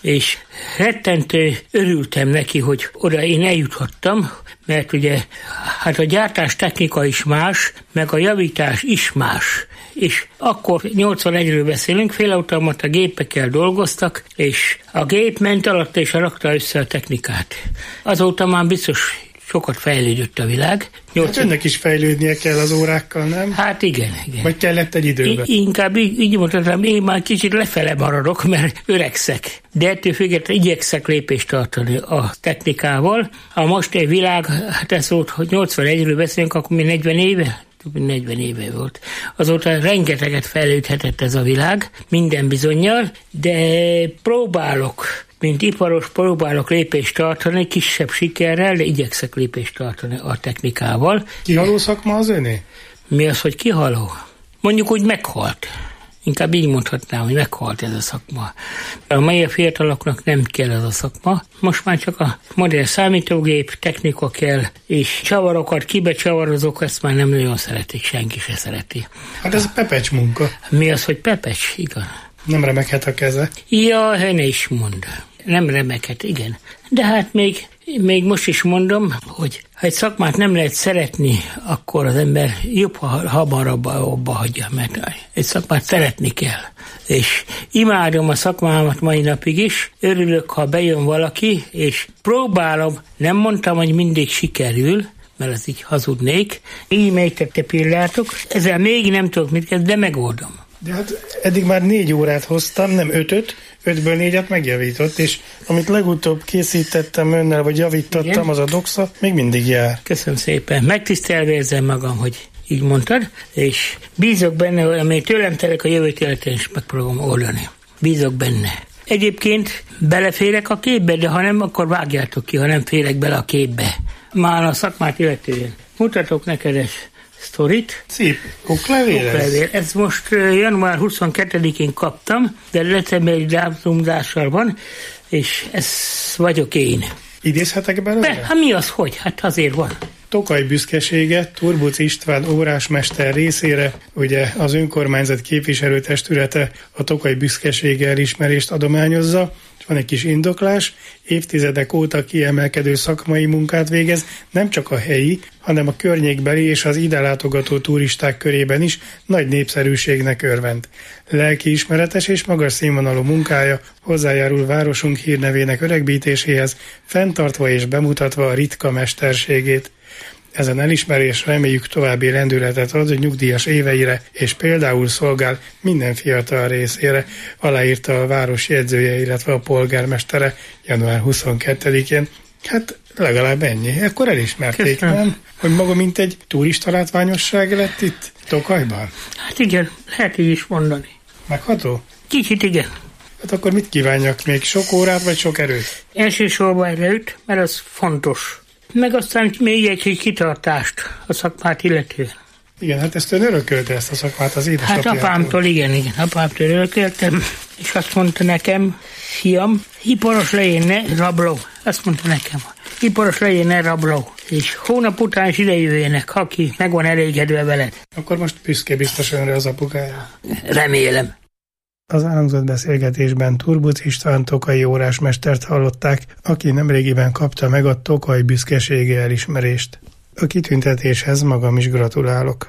és rettentő örültem neki, hogy oda én eljutottam, mert ugye hát a gyártás technika is más, meg a javítás is más. És akkor nyolcvanegyről beszélünk, félautomata gépekkel dolgoztak, és a gép ment alatt és rakta össze a technikát. Azóta már biztos sokat fejlődött a világ. Hát önnek is fejlődnie kell az órákkal, nem? Hát igen, igen. Vagy kellett egy időben? I- inkább így, így mondhatom, én már kicsit lefele maradok, mert öregszek. De ettől függetlenül igyekszek lépést tartani a technikával. A mostani világ, hát ez volt, hogy nyolcvanegyről beszélünk, akkor mi negyven éve? negyven éve volt. Azóta rengeteget fejlődhetett ez a világ, minden bizonnyal, de próbálok, mint iparos próbálok lépést tartani, kisebb sikerrel, de igyekszek lépést tartani a technikával. Kihaló szakma az öné? Mi az, hogy kihaló? Mondjuk úgy meghalt. Inkább így mondhatnám, hogy meghalt ez a szakma. A mai fiataloknak nem kell ez a szakma. Most már csak a modern számítógép, technika kell, és csavarokat, kibecsavarozók, ezt már nem nagyon szeretik, senki se szereti. Hát ez a pepecs munka. Mi az, hogy pepecs? Igen. Nem remekhet a keze. Ja, ne is mond. Nem remekhet, igen. De hát még, még most is mondom, hogy ha egy szakmát nem lehet szeretni, akkor az ember jobb, ha hamarabb abba hagyja, mert egy szakmát szeretni kell. És imádom a szakmámat mai napig is, örülök, ha bejön valaki, és próbálom, nem mondtam, hogy mindig sikerül, mert az így hazudnék, így melytette pillantok, ezzel még nem tudok mit kezdeni, de megoldom. De hát eddig már négy órát hoztam, nem ötöt, ötből négyet megjavított, és amit legutóbb készítettem önnel, vagy javítottam, igen, az a doxa, még mindig jár. Köszönöm szépen. Megtisztelve érzem magam, hogy így mondtad, és bízok benne, hogy amely tőlem telek a jövőt életen is meg fogom oldani. Bízok benne. Egyébként beleférek a képbe, de ha nem, akkor vágjátok ki, ha nem férek bele a képbe. Már a szakmát illetően. Mutatok neked egy sztorit. Szép oklevél. Oklevél. Ez most január huszonkettedikén kaptam, de decemberi dátumzással van, és ez vagyok én. Idézhetek belőle? Be, hát mi az, hogy? Hát azért van. Tokaj büszkesége Turbuc István órásmester részére, ugye az önkormányzat képviselőtestülete a Tokaj büszkesége elismerést adományozza, és van egy kis indoklás, évtizedek óta kiemelkedő szakmai munkát végez, nem csak a helyi, hanem a környékbeli és az ide látogató turisták körében is nagy népszerűségnek örvend. Lelkiismeretes és magas színvonalú munkája hozzájárul városunk hírnevének öregbítéséhez, fenntartva és bemutatva a ritka mesterségét. Ezen elismerés reméljük további lendületet ad a nyugdíjas éveire, és például szolgál minden fiatal részére, aláírta a város jegyzője, illetve a polgármestere január huszonkettedikén. Hát legalább ennyi. Ekkor elismerték, köszönöm, nem? Hogy maga mint egy turista látványosság lett itt Tokajban? Hát igen, lehet így is mondani. Megható? Kicsit igen. Hát akkor mit kívánjak még? Sok órát vagy sok erőt? Elsősorban erőt, mert az fontos. Meg aztán még egy kis kitartást a szakmát illetően. Igen, hát ezt ön örökölte, ezt a szakmát az édesapjától. Hát apámtól, igen, igen, apámtól örököltem, és azt mondta nekem, fiam, iparos legyél, ne rabló. Azt mondta nekem, iparos legyél, ne rabló. És hónap után is ide jöjjenek, aki meg van elégedve veled. Akkor most büszke biztos önre az apukája. Remélem. Az elhangzott beszélgetésben Turbuc István tokai órásmestert hallották, aki nemrégiben kapta meg a Tokaj büszkesége elismerést. A kitüntetéshez magam is gratulálok.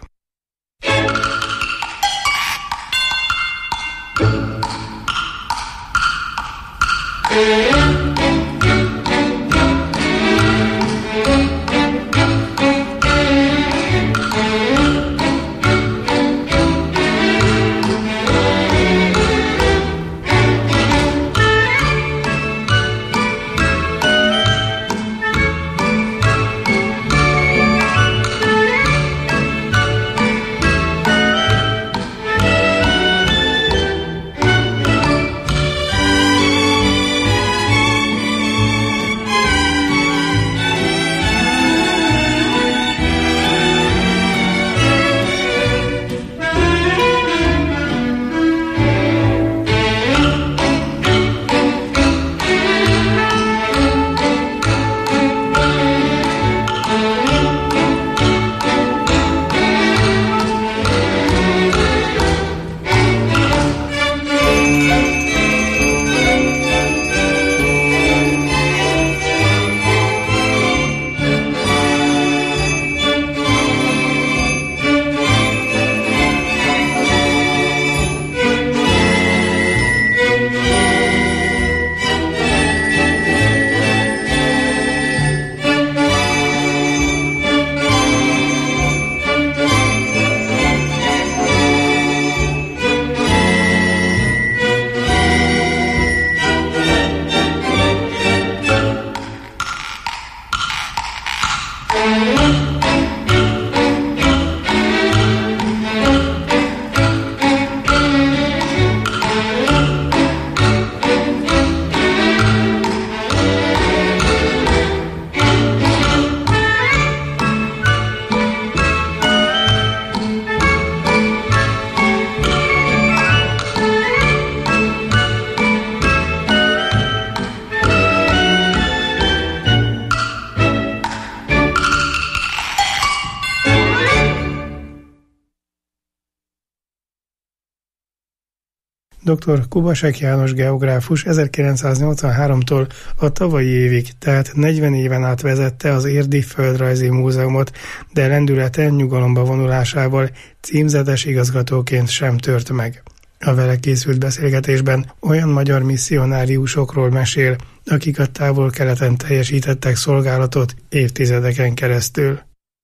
dr. Kubasek János geográfus ezerkilencszáznyolcvanháromtól a tavalyi évig, tehát negyven éven át vezette az Érdi Földrajzi Múzeumot, de lendülete nyugalomba vonulásával címzetes igazgatóként sem tört meg. A vele készült beszélgetésben olyan magyar misszionáriusokról mesél, akik a távol-keleten teljesítettek szolgálatot évtizedeken keresztül.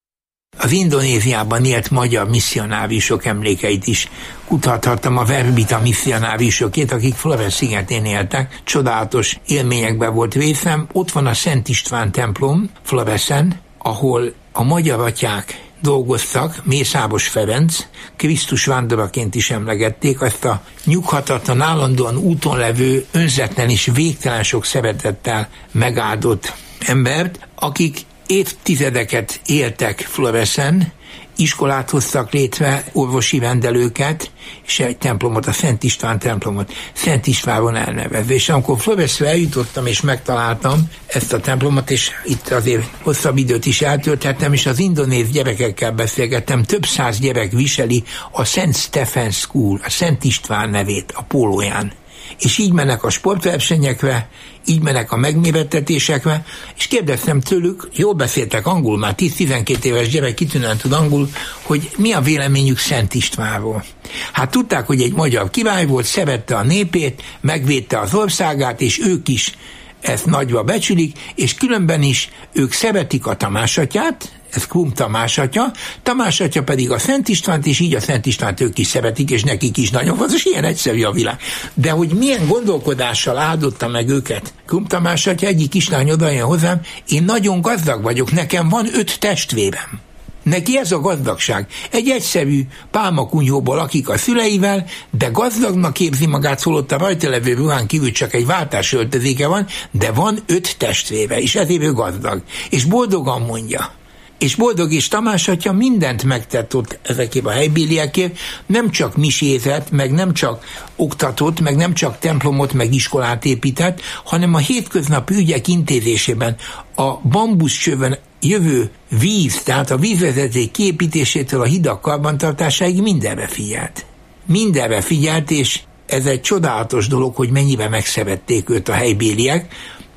Az Indonéziában élt magyar misszionáriusok emlékeit is kutathattam, a verbita misszionáriusokét, akik Flores szigetén éltek. Csodálatos élményekben volt részem. Ott van a Szent István templom Floresen, ahol a magyar atyák dolgoztak, Mészáros Ferenc, Krisztus vándораként is emlegették, azt a nyughatatlan, állandóan úton levő, önzetlen és végtelen sok szeretettel megáldott embert, akik évtizedeket éltek Floresen, iskolát hoztak létre, orvosi rendelőket, és egy templomot, a Szent István templomot, Szent Istvánról elnevezve. És amikor Floresre eljutottam, és megtaláltam ezt a templomot, és itt azért hosszabb időt is eltölthettem, és az indonéz gyerekekkel beszélgettem, több száz gyerek viseli a Szent Stephen School, a Szent István nevét a pólóján. És így mennek a sportversenyekre, így mennek a megmérettetésekre, és kérdeztem tőlük, jól beszéltek angolul, már tíz-tizenkét éves gyerek kitűnően tud angolul, hogy mi a véleményük Szent Istvánról. Hát tudták, hogy egy magyar király volt, szerette a népét, megvédte az országát, és ők is ezt nagyra becsülik, és különben is ők szeretik a Tamás atyát, ez Krum Tamás atya, Tamás atya pedig a Szent Istvánt, és így a Szent Istvánt ők is szeretik, és nekik is nagyon fontos, ilyen egyszerű a világ. De hogy milyen gondolkodással áldotta meg őket Krum Tamás atya, egyik kislány odajön hozzám, én nagyon gazdag vagyok, nekem van öt testvérem. Neki ez a gazdagság. Egy egyszerű pálmakunyhóból lakik a szüleivel, de gazdagnak képzi magát, szólott a rajta levő ruhán kívül csak egy váltás öltözéke van, de van öt testvére, és ezért ő gazdag. És boldogan mondja. És boldog és Tamás atya mindent megtett ott ezekért a helybéliekért, nem csak misézett, meg nem csak oktatott, meg nem csak templomot, meg iskolát épített, hanem a hétköznapi ügyek intézésében a bambuszcsövön jövő víz, tehát a vízvezeték kiépítésétől a hidak karbantartásáig mindenre figyelt. Mindenre figyelt, és ez egy csodálatos dolog, hogy mennyiben megszerették őt a helybéliek,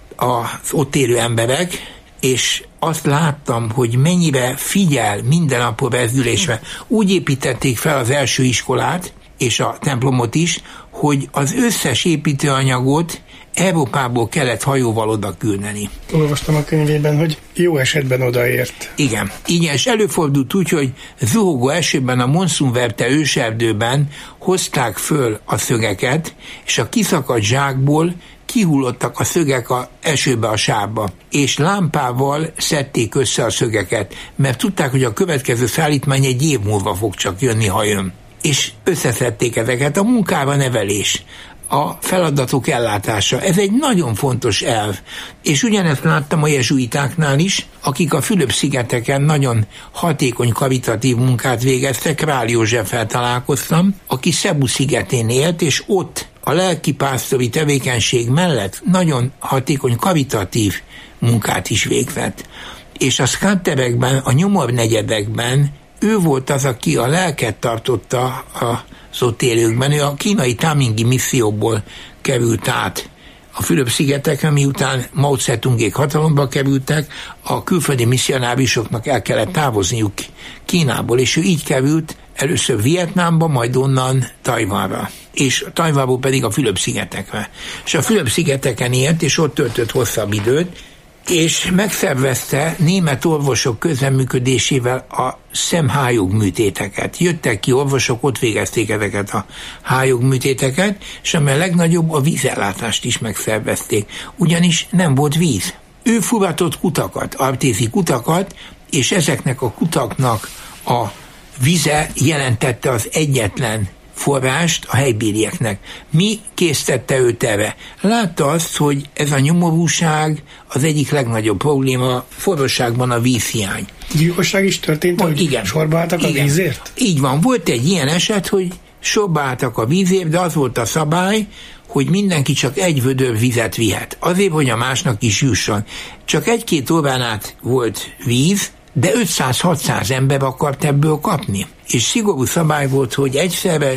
az ott élő emberek, és azt láttam, hogy mennyire figyel minden apró rezdülésre. Úgy építették fel az első iskolát, és a templomot is, hogy az összes építőanyagot Európából kellett hajóval oda küldeni. Olvastam a könyvében, hogy jó esetben odaért. Igen. Igen, és előfordult úgy, hogy zuhogó esőben a monszunverte őserdőben hozták föl a szögeket, és a kiszakadt zsákból kihullottak a szögek a esőbe, a sávba, és lámpával szedték össze a szögeket, mert tudták, hogy a következő szállítmány egy év múlva fog csak jönni, ha jön. És összeszedték ezeket, a munkára nevelés, a feladatok ellátása. Ez egy nagyon fontos elv. És ugyanezt láttam a jezsuitáknál is, akik a Fülöp-szigeteken nagyon hatékony karitatív munkát végeztek. Král Józseffel találkoztam, aki Cebu szigetén élt, és ott a lelkipásztori tevékenység mellett nagyon hatékony karitatív munkát is végzett. És a szkátterekben, a nyomornegyedekben ő volt az, aki a lelket tartotta az ott élőkben. Ő a kínai Tamingi misszióból került át a Fülöp-szigetekre, miután Mao Tse-tungék hatalomba kerültek, a külföldi misszionáriusoknak el kellett távozniuk Kínából, és ő így került először Vietnámba, majd onnan Tajvanra, és Tajvanból pedig a Fülöp-szigetekre. És a Fülöp-szigeteken élt, és ott töltött hosszabb időt, és megszervezte német orvosok közreműködésével a szemhályogműtéteket. Jöttek ki orvosok, ott végezték ezeket a hályogműtéteket, és ami a legnagyobb, a vízellátást is megszervezték, ugyanis nem volt víz. Ő furatott kutakat, artézi kutakat, és ezeknek a kutaknak a vize jelentette az egyetlen forrást a helybélieknek. Mi késztette őt erre? Látta azt, hogy ez a nyomorúság az egyik legnagyobb probléma, forróságban a vízhiány. Gyilkosság is történt, hogy igen, sorba álltak a igen, vízért? Így van, volt egy ilyen eset, hogy sorba álltak a vízért, de az volt a szabály, hogy mindenki csak egy vödör vizet vihet. Azért, hogy a másnak is jusson. Csak egy-két órán át volt víz, de ötszáz-hatszáz ember akart ebből kapni. És szigorú szabály volt, hogy egyszerre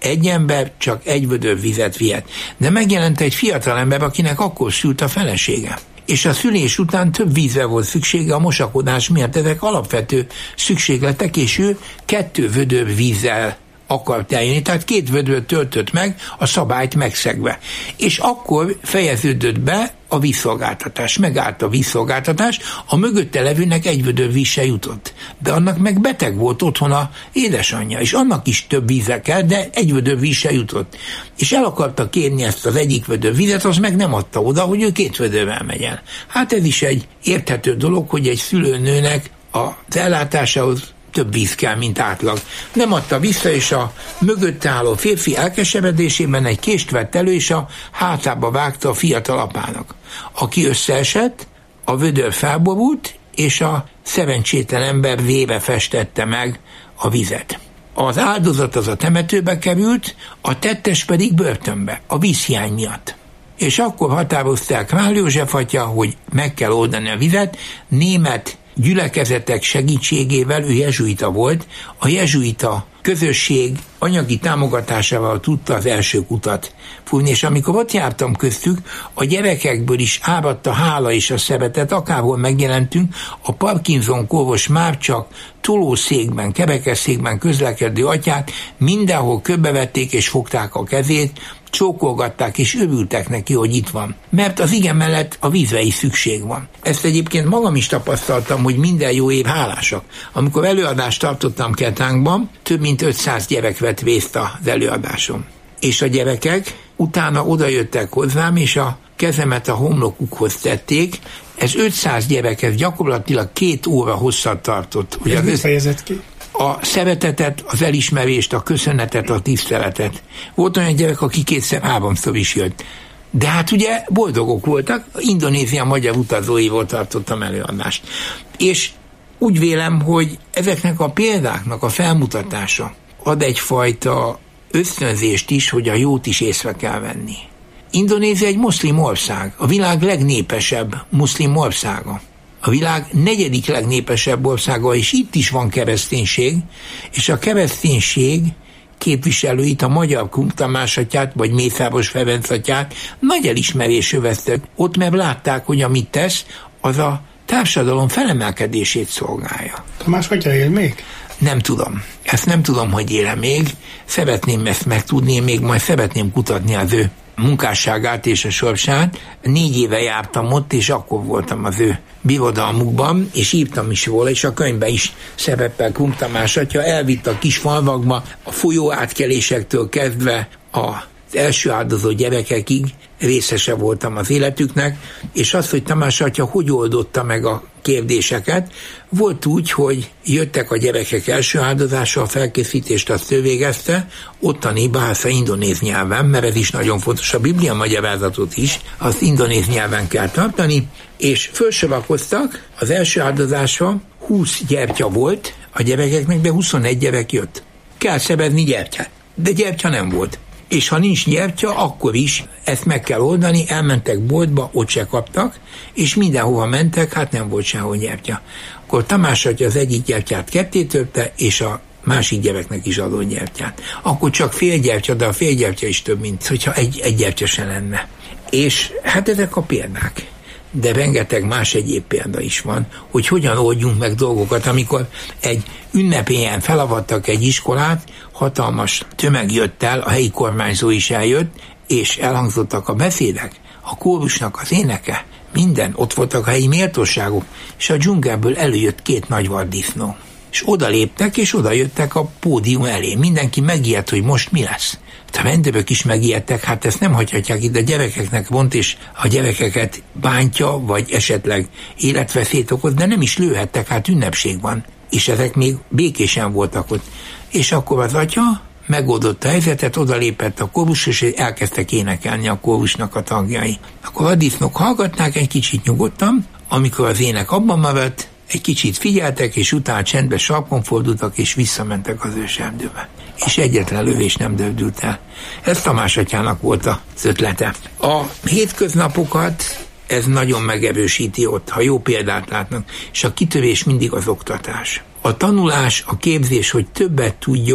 egy ember csak egy vödör vizet vihet. De megjelent egy fiatal ember, akinek akkor szült a felesége. És a szülés után több vízre volt szüksége a mosakodás miatt. Ezek alapvető szükségletek, és ő kettő vödör vízzel akart eljönni, tehát két vödröt töltött meg, a szabályt megszegve. És akkor fejeződött be a vízszolgáltatás. Megállt a vízszolgáltatás, a mögötte levőnek egy vödör víz se jutott. De annak meg beteg volt otthon a édesanyja, és annak is több vízre kell, de egy vödör víz se jutott. És el akarta kérni ezt az egyik vödör vizet, az meg nem adta oda, hogy ő két vödörrel megyen. Hát ez is egy érthető dolog, hogy egy szülőnőnek az ellátásához több víz kell, mint átlag. Nem adta vissza, és a mögötte álló férfi elkeseredésében egy kést vett elő, és a hátába vágta a fiatal apának, aki összeesett, a vödör felborult, és a szerencsétlen ember véve festette meg a vizet. Az áldozat az a temetőbe került, a tettes pedig börtönbe, a vízhiány miatt. És akkor határozták Král József atya, hogy meg kell oldani a vizet, német gyülekezetek segítségével, ő jezsuita volt, a jezsuita közösség anyagi támogatásával tudta az első kutat fújni, és amikor ott jártam köztük, a gyerekekből is áradt a hála és a szeretet, akárhol megjelentünk, a Parkinson-kóros már csak tolószékben, kerekesszékben közlekedő atyát mindenhol körbevették és fogták a kezét, csókolgatták és örültek neki, hogy itt van. Mert az igen mellett a vízre is szükség van. Ezt egyébként magam is tapasztaltam, hogy minden jó év hálásak. Amikor előadást tartottam Ketánkban, több mint ötszáz gyerek vett részt az előadáson. És a gyerekek utána odajöttek hozzám, és a kezemet a homlokukhoz tették. Ez ötszáz gyerek, ez gyakorlatilag két óra hosszat tartott. Ez mit fejezett ki? A szeretetet, az elismerést, a köszönetet, a tiszteletet. Volt olyan gyerek, aki kétszer háromszor is jött. De hát ugye boldogok voltak, Indonézia magyar utazóival tartottam előadást. És úgy vélem, hogy ezeknek a példáknak a felmutatása ad egyfajta ösztönzést is, hogy a jót is észre kell venni. Indonézia egy muszlim ország, a világ legnépesebb muszlim országa. A világ negyedik legnépesebb országa, és itt is van kereszténység, és a kereszténység képviselőit, a magyar Krunk Tamás atyát, vagy Mészáros Ferenc atyát nagy elismerés öveztek ott, mert látták, hogy amit tesz, az a társadalom felemelkedését szolgálja. Tamás atya él még? Nem tudom. Ezt nem tudom, hogy él még. Szeretném ezt megtudni, én még majd szeretném kutatni az ő munkásságát és a sorsát. Négy éve jártam ott, és akkor voltam az ő birodalmukban, és írtam is róla, és a könyvben is szerepel Krunk Tamás atya, elvitt a kis falvakba, a folyó átkelésektől kezdve az első áldozó gyerekekig részese voltam az életüknek, és az, hogy Tamás atya hogy oldotta meg a kérdéseket, volt úgy, hogy jöttek a gyerekek első áldozása, a felkészítést azt ő végezte, ottani Bahasa indonéz nyelven, mert ez is nagyon fontos, a Biblia magyarázatot is, azt indonéz nyelven kell tartani, és felsorakoztak, az első áldozásra húsz gyertya volt a gyerekeknek, de huszonegy gyerek jött. Kell szerezni gyertyát, de gyertya nem volt. És ha nincs gyertya, akkor is ezt meg kell oldani, elmentek boltba, ott se kaptak, és mindenhova mentek, hát nem volt sehol gyertya. Akkor Tamás atya az egyik gyertyát ketté törte, és a másik gyereknek is adott gyertyát. Akkor csak fél gyertya, de a fél gyertya is több, mint hogyha egy, egy gyertya se lenne. És hát ezek a példák. De rengeteg más egyéb példa is van, hogy hogyan oldjunk meg dolgokat, amikor egy ünnepélyen felavattak egy iskolát, hatalmas tömeg jött el, a helyi kormányzó is eljött, és elhangzottak a beszédek, a kórusnak az éneke, minden, ott voltak a helyi méltóságok, és a dzsungelből előjött két nagy vaddisznó. És oda léptek, és oda jöttek a pódium elé. Mindenki megijedt, hogy most mi lesz. A rendőrök is megijedtek, hát ezt nem hagyhatják itt a gyerekeknek vont, és a gyerekeket bántja, vagy esetleg életveszélyt okoz, de nem is lőhettek, hát ünnepség van. És ezek még békésen voltak ott. És akkor az atya megoldotta a helyzetet, odalépett a kórus, és elkezdtek énekelni a kórusnak a tagjai. Akkor a disznók hallgatták egy kicsit nyugodtan, amikor az ének abban maradt, egy kicsit figyeltek, és utána csendben sarkon fordultak, és visszamentek az őserdőbe. És egyetlen lövés nem dördült el. Ez Tamás atyának volt az ötlete. A hétköznapokat ez nagyon megerősíti ott, ha jó példát látnak, és a kitörés mindig az oktatás. A tanulás, a képzés, hogy többet tudjon,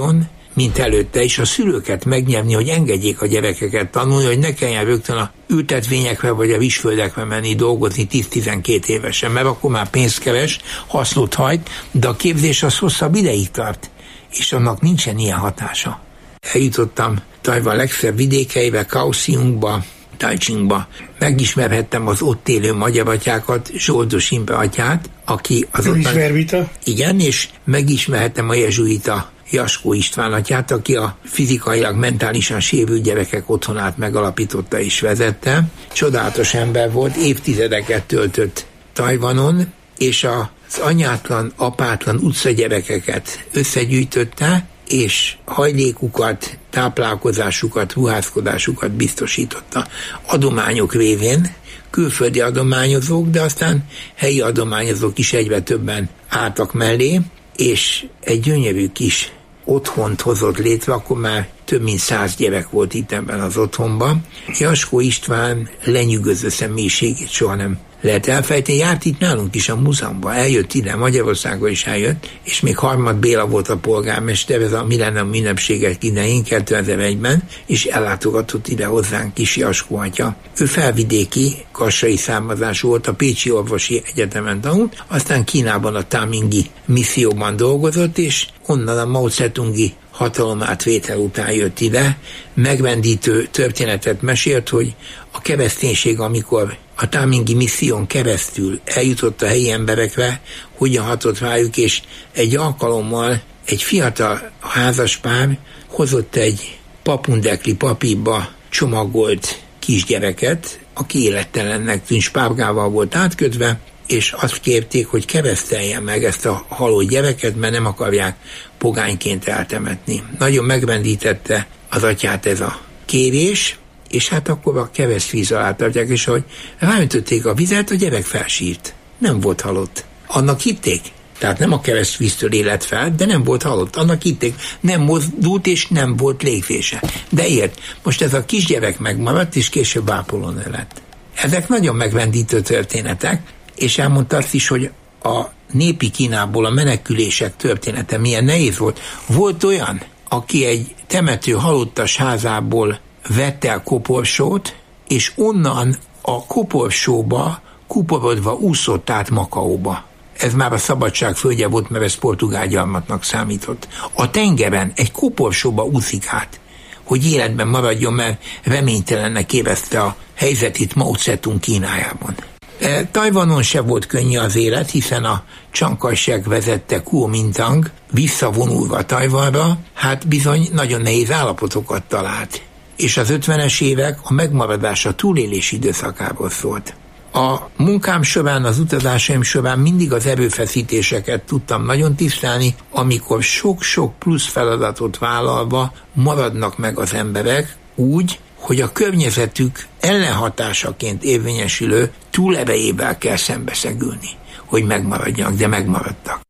mint előtte, és a szülőket megnyerni, hogy engedjék a gyerekeket tanulni, hogy ne kelljen rögtön a ültetvényekre vagy a visföldekre menni dolgozni tíz-tizenkét évesen, mert akkor már pénzt keres, hasznot hajt, de a képzés az hosszabb ideig tart, és annak nincsen ilyen hatása. Eljutottam Tajvan legszebb vidékeibe, Kaohsiungba, Taichungba. Megismerhettem az ott élő magyar atyákat, Zsoldos Imre atyát, aki az ott... Ismervita? Igen, és megismerhettem a jezsuita Jaskó István atyát, aki a fizikailag, mentálisan sérült gyerekek otthonát megalapította és vezette. Csodálatos ember volt, évtizedeket töltött Tajvanon, és az anyátlan, apátlan utcagyerekeket összegyűjtötte, és hajlékukat, táplálkozásukat, ruházkodásukat biztosította adományok révén, külföldi adományozók, de aztán helyi adományozók is egyre többen álltak mellé, és egy gyönyörű kis otthont hozott létre, akkor már több mint száz gyerek volt itt ebben az otthonban. Jaskó István lenyűgöző személyiségét soha nem lehet elfejteni. Járt itt nálunk is a múzeumban, eljött ide, Magyarországon is eljött, és még Harmad Béla volt a polgármester, ez a Millennium ünnepségek idején, kétezer-egyben, és ellátogatott ide hozzánk kis Jaskó atya. Ő felvidéki, kassai származású volt, a Pécsi Orvosi Egyetemen tanult, aztán Kínában a Tamingi misszióban dolgozott, és onnan a Mao Tse-tungi hatalomátvétel után jött ide, megvendítő történetet mesélt, hogy a kereszténység, amikor a Tamingi misszión keresztül eljutott a helyi emberekre, hogyan hatott rájuk, és egy alkalommal egy fiatal házaspár hozott egy papundekli papírba csomagolt kisgyereket, aki élettelennek tűnt, spárgával volt átkötve, és azt kérték, hogy keresztelje meg ezt a halott gyereket, mert nem akarják pogányként eltemetni. Nagyon megvendítette az atyát ez a kérés, és hát akkor a keresztvíz alá tartják, és ahogy ráöntötték a vizet, a gyerek felsírt. Nem volt halott. Annak hitték. Tehát nem a keresztvíztől élet fel, de nem volt halott. Annak hitték. Nem mozdult, és nem volt légzése. De ért. Most ez a kisgyerek megmaradt, és később ápolónő lett. Ezek nagyon megvendítő történetek, és elmondta azt is, hogy a népi Kínából a menekülések története milyen nehéz volt. Volt olyan, aki egy temető halottas házából vett el koporsót, és onnan a koporsóba kuporodva úszott át Makaóba. Ez már a szabadság földje volt, mert ez portugál gyarmatnak számított. A tengeren egy koporsóba úszik át, hogy életben maradjon, mert reménytelennek érezte a helyzetét Mao Tse-tung Kínájában. Tajvanon se volt könnyű az élet, hiszen a Chiang Kai-shek vezette Kuomintang visszavonulva Tajvanra, hát bizony nagyon nehéz állapotokat talált. És az ötvenes évek a megmaradás, a túlélés időszakából szólt. A munkám során, az utazásaim során mindig az erőfeszítéseket tudtam nagyon tisztelni, amikor sok-sok plusz feladatot vállalva maradnak meg az emberek úgy, hogy a környezetük ellenhatásaként érvényesülő túlerejével kell szembeszegülni, hogy megmaradjanak, de megmaradtak.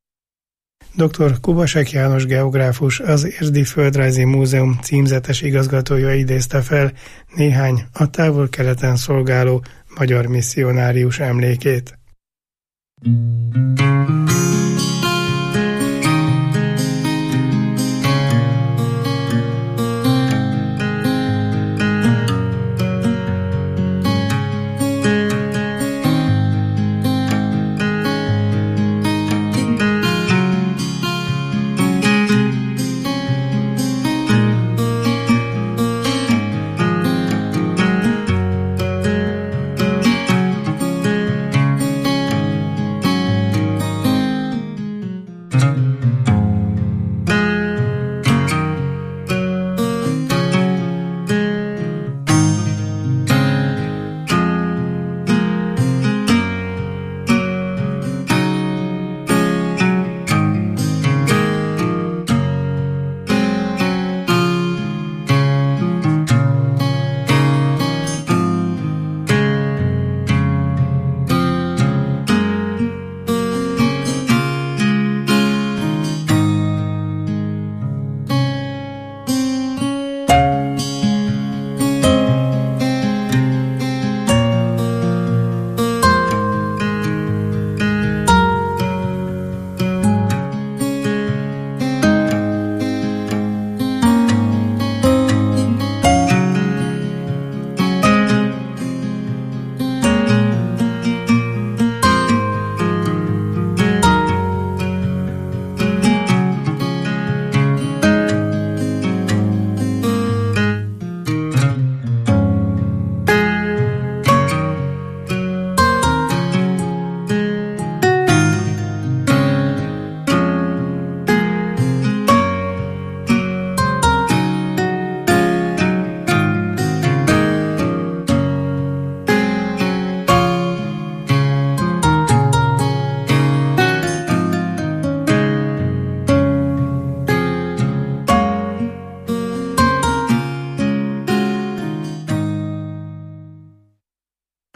doktor Kubasek János geográfus, az Érdi Földrajzi Múzeum címzetes igazgatója idézte fel néhány a távol-keleten szolgáló magyar misszionárius emlékét.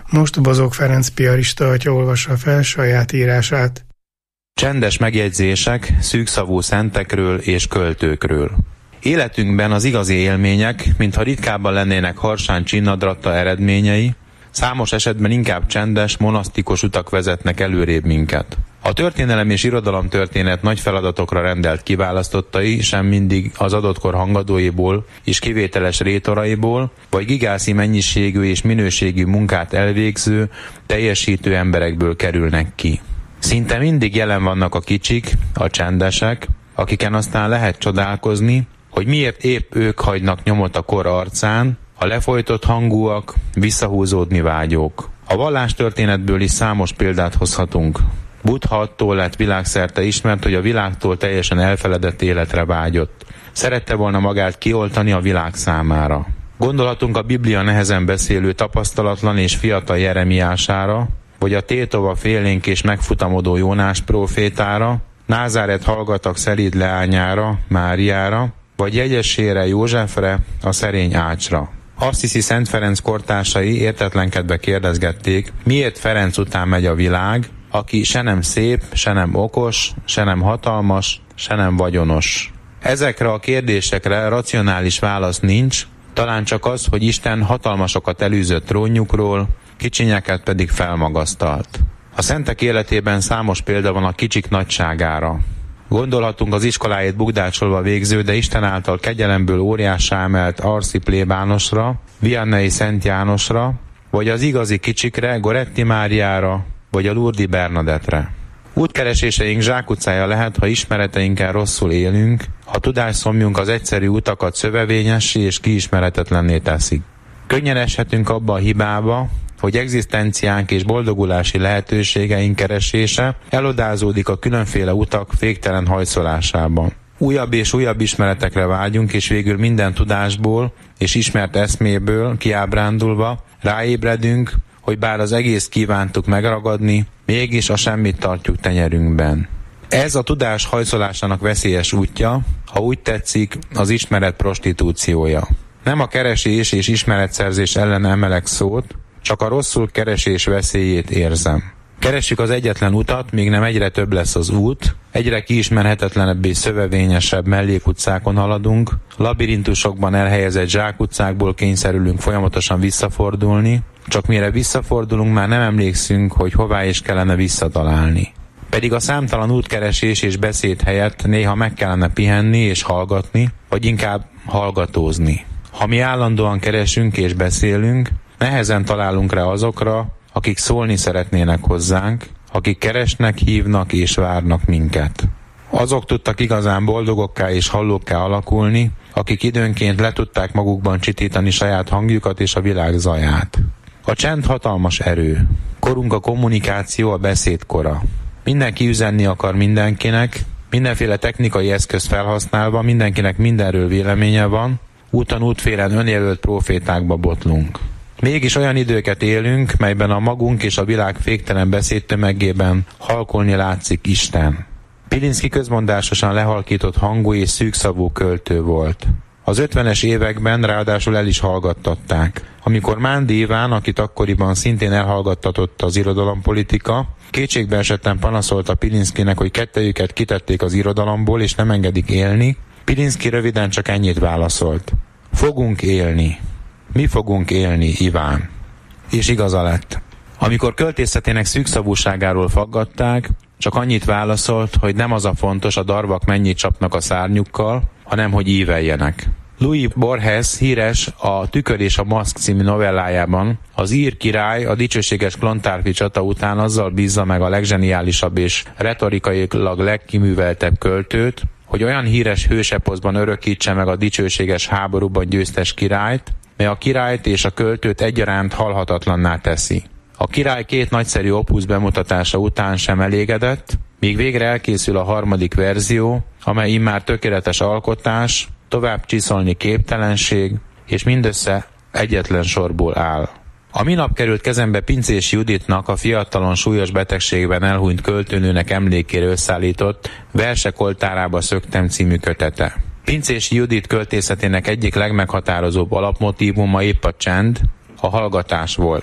Most Bozók Ferenc piarista atya olvassa fel saját írását. Csendes megjegyzések szűkszavú szentekről és költőkről. Életünkben az igazi élmények, mintha ritkábban lennének harsán csinnadratta eredményei, számos esetben inkább csendes, monasztikus utak vezetnek előrébb minket. A történelem és irodalomtörténet nagy feladatokra rendelt kiválasztottai sem mindig az adott kor hangadóiból és kivételes rétoraiból, vagy gigászi mennyiségű és minőségű munkát elvégző, teljesítő emberekből kerülnek ki. Szinte mindig jelen vannak a kicsik, a csendesek, akiken aztán lehet csodálkozni, hogy miért épp ők hagynak nyomot a kor arcán, a lefolytott hangúak, visszahúzódni vágyók. A vallástörténetből is számos példát hozhatunk. Buddha attól lett világszerte ismert, hogy a világtól teljesen elfeledett életre vágyott. Szerette volna magát kioltani a világ számára. Gondolhatunk a Biblia nehezen beszélő tapasztalatlan és fiatal Jeremiására, vagy a tétova félénk és megfutamodó Jónás prófétára, Názáret hallgatak szelíd leányára, Máriára, vagy jegyesére Józsefre, a szerény ácsra. Assisi Szent Ferenc kortársai értetlenkedve kérdezgették, miért Ferenc után megy a világ, aki se nem szép, se nem okos, se nem hatalmas, se nem vagyonos. Ezekre a kérdésekre racionális válasz nincs, talán csak az, hogy Isten hatalmasokat elűzött trónjukról, kicsinyeket pedig felmagasztalt. A szentek életében számos példa van a kicsik nagyságára. Gondolhatunk az iskoláit bugdácsolva végző, de Isten által kegyelemből óriássá emelt Arszi plébánosra, Vianney Szent Jánosra, vagy az igazi kicsikre, Goretti Máriára, vagy a Lourdi Bernadettre. Útkereséseink zsákutcája lehet, ha ismereteinkkel rosszul élünk, ha tudásszomjunk az egyszerű utakat szövevényessé és kiismeretetlenné teszik. Könnyen eshetünk abba a hibába, hogy egzisztenciánk és boldogulási lehetőségeink keresése elodázódik a különféle utak féktelen hajszolásában. Újabb és újabb ismeretekre vágyunk, és végül minden tudásból és ismert eszméből kiábrándulva ráébredünk, hogy bár az egész kívántuk megragadni, mégis a semmit tartjuk tenyerünkben. Ez a tudás hajszolásának veszélyes útja, ha úgy tetszik, az ismeret prostitúciója. Nem a keresés és ismeretszerzés ellen emelek szót, csak a rosszul keresés veszélyét érzem. Keressük az egyetlen utat, míg nem egyre több lesz az út, egyre kiismerhetetlenebb és szövevényesebb mellékutcákon haladunk, labirintusokban elhelyezett zsákutcákból kényszerülünk folyamatosan visszafordulni, csak mire visszafordulunk, már nem emlékszünk, hogy hová is kellene visszatalálni. Pedig a számtalan útkeresés és beszéd helyett néha meg kellene pihenni és hallgatni, vagy inkább hallgatózni. Ha mi állandóan keresünk és beszélünk, nehezen találunk rá azokra, akik szólni szeretnének hozzánk, akik keresnek, hívnak és várnak minket. Azok tudtak igazán boldogokká és hallókká alakulni, akik időnként le tudták magukban csitítani saját hangjukat és a világ zaját. A csend hatalmas erő. Korunk a kommunikáció, a beszédkora. Mindenki üzenni akar mindenkinek, mindenféle technikai eszközt felhasználva, mindenkinek mindenről véleménye van, úton útfélen önjelölt profétákba botlunk. Mégis olyan időket élünk, melyben a magunk és a világ féktelen beszédtömegében halkolni látszik Isten. Pilinszky közmondásosan lehalkított hangú és szűkszavú költő volt. Az ötvenes években ráadásul el is hallgattatták. Amikor Mándi Iván, akit akkoriban szintén elhallgattatott az irodalompolitika, kétségbe esetten panaszolta Pilinszkynek, hogy kettejüket kitették az irodalomból és nem engedik élni, Pilinszky röviden csak ennyit válaszolt. Fogunk élni. Mi fogunk élni, Iván. És igaza lett. Amikor költészetének szűkszavúságáról faggatták, csak annyit válaszolt, hogy nem az a fontos, a darvak mennyit csapnak a szárnyukkal, hanem hogy íveljenek. Louis Borges híres a Tükör és a Maszk című novellájában az ír király a dicsőséges Clontarfi csata után azzal bízza meg a legzseniálisabb és retorikailag legkiműveltebb költőt, hogy olyan híres hőseposzban örökítse meg a dicsőséges háborúban győztes királyt, mely a királyt és a költőt egyaránt halhatatlanná teszi. A király két nagyszerű opusz bemutatása után sem elégedett, míg végre elkészül a harmadik verzió, amely immár tökéletes alkotás, tovább csiszolni képtelenség, és mindössze egyetlen sorból áll. A minap került kezembe Pincés Juditnak, a fiatalon súlyos betegségben elhunyt költőnőnek emlékére összeállított Versek oltárába szöktem című kötete. Pincés Judit költészetének egyik legmeghatározóbb alapmotívuma épp a csend, a hallgatás volt.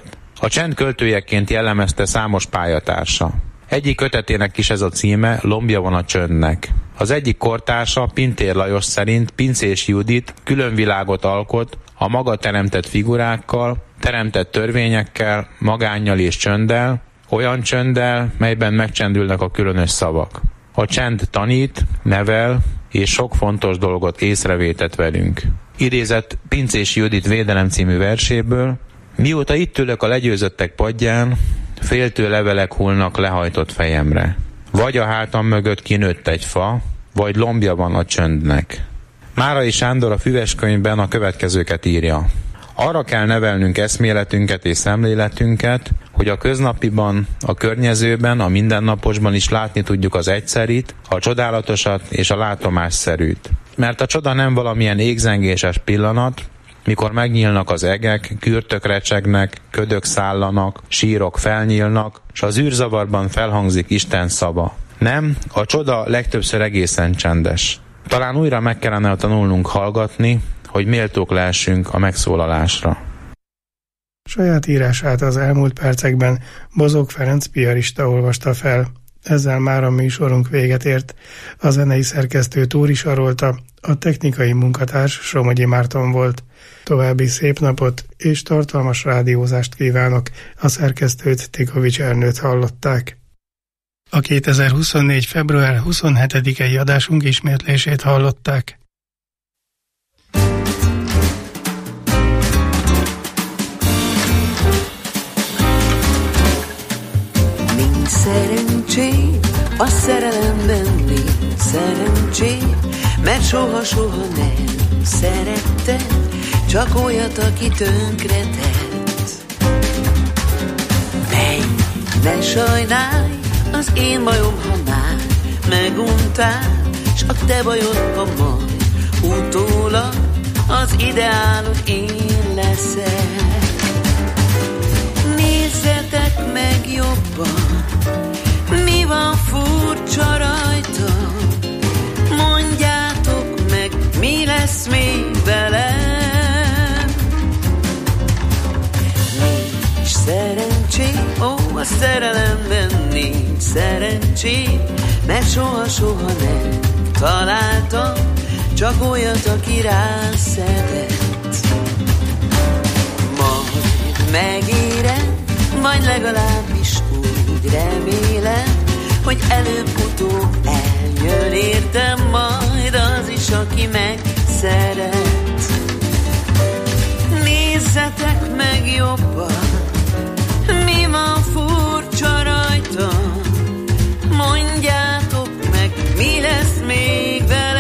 A csend költőjeként jellemezte számos pályatársa. Egyik kötetének is ez a címe, Lombja van a csöndnek. Az egyik kortársa, Pintér Lajos szerint Pincés Judit külön világot alkot a maga teremtett figurákkal, teremtett törvényekkel, magánnyal és csönddel, olyan csönddel, melyben megcsendülnek a különös szavak. A csend tanít, nevel, és sok fontos dolgot észrevétett velünk. Idézett Pincés Judit Védelem című verséből: mióta itt ülök a legyőzöttek padján, féltő levelek hullnak lehajtott fejemre. Vagy a hátam mögött kinőtt egy fa, vagy lombja van a csöndnek. Márai Sándor a Füveskönyvben a következőket írja: arra kell nevelnünk eszméletünket és szemléletünket, hogy a köznapiban, a környezőben, a mindennaposban is látni tudjuk az egyszerit, a csodálatosat és a látomásszerűt. Mert a csoda nem valamilyen égzengéses pillanat, mikor megnyílnak az egek, kürtök recsegnek, ködök szállanak, sírok felnyílnak, s az űrzavarban felhangzik Isten szava. Nem, a csoda legtöbbször egészen csendes. Talán újra meg kellene tanulnunk hallgatni, hogy méltók lehessünk a megszólalásra. Saját írását az elmúlt percekben Bozók Ferenc piarista olvasta fel. Ezzel már a műsorunk véget ért. A zenei szerkesztő Túri Sarolta, a technikai munkatárs Somogyi Márton volt. További szép napot és tartalmas rádiózást kívánok, a szerkesztőt, Tikovics Ernőt hallották. A kétezer-huszonnégy. február huszonhetedikei adásunk ismétlését hallották. Nincs szerencsé, a szerelemben nincs szerencsé, mert soha-soha nem szeretted, csak olyat, aki tönkretett. Menj, ne sajnálj, az én bajom, ha már meguntál, s a te bajod, ha majd utólag az ideálod én leszel. Nézzetek meg jobban, mi van furcsa rajta, mondjátok meg, mi lesz még velem. Nincs szerencsé, ó, a szerelemben nincs szerencsé, mert soha-soha nem találtam csak olyat, aki rászedett. Majd megérem, vagy legalábbis úgy remélem, hogy előbb-utóbb eljön értem majd az is, aki megszeret. Nézzetek meg jobban, mi van furcsa rajtam, mondjátok meg, mi lesz még velem.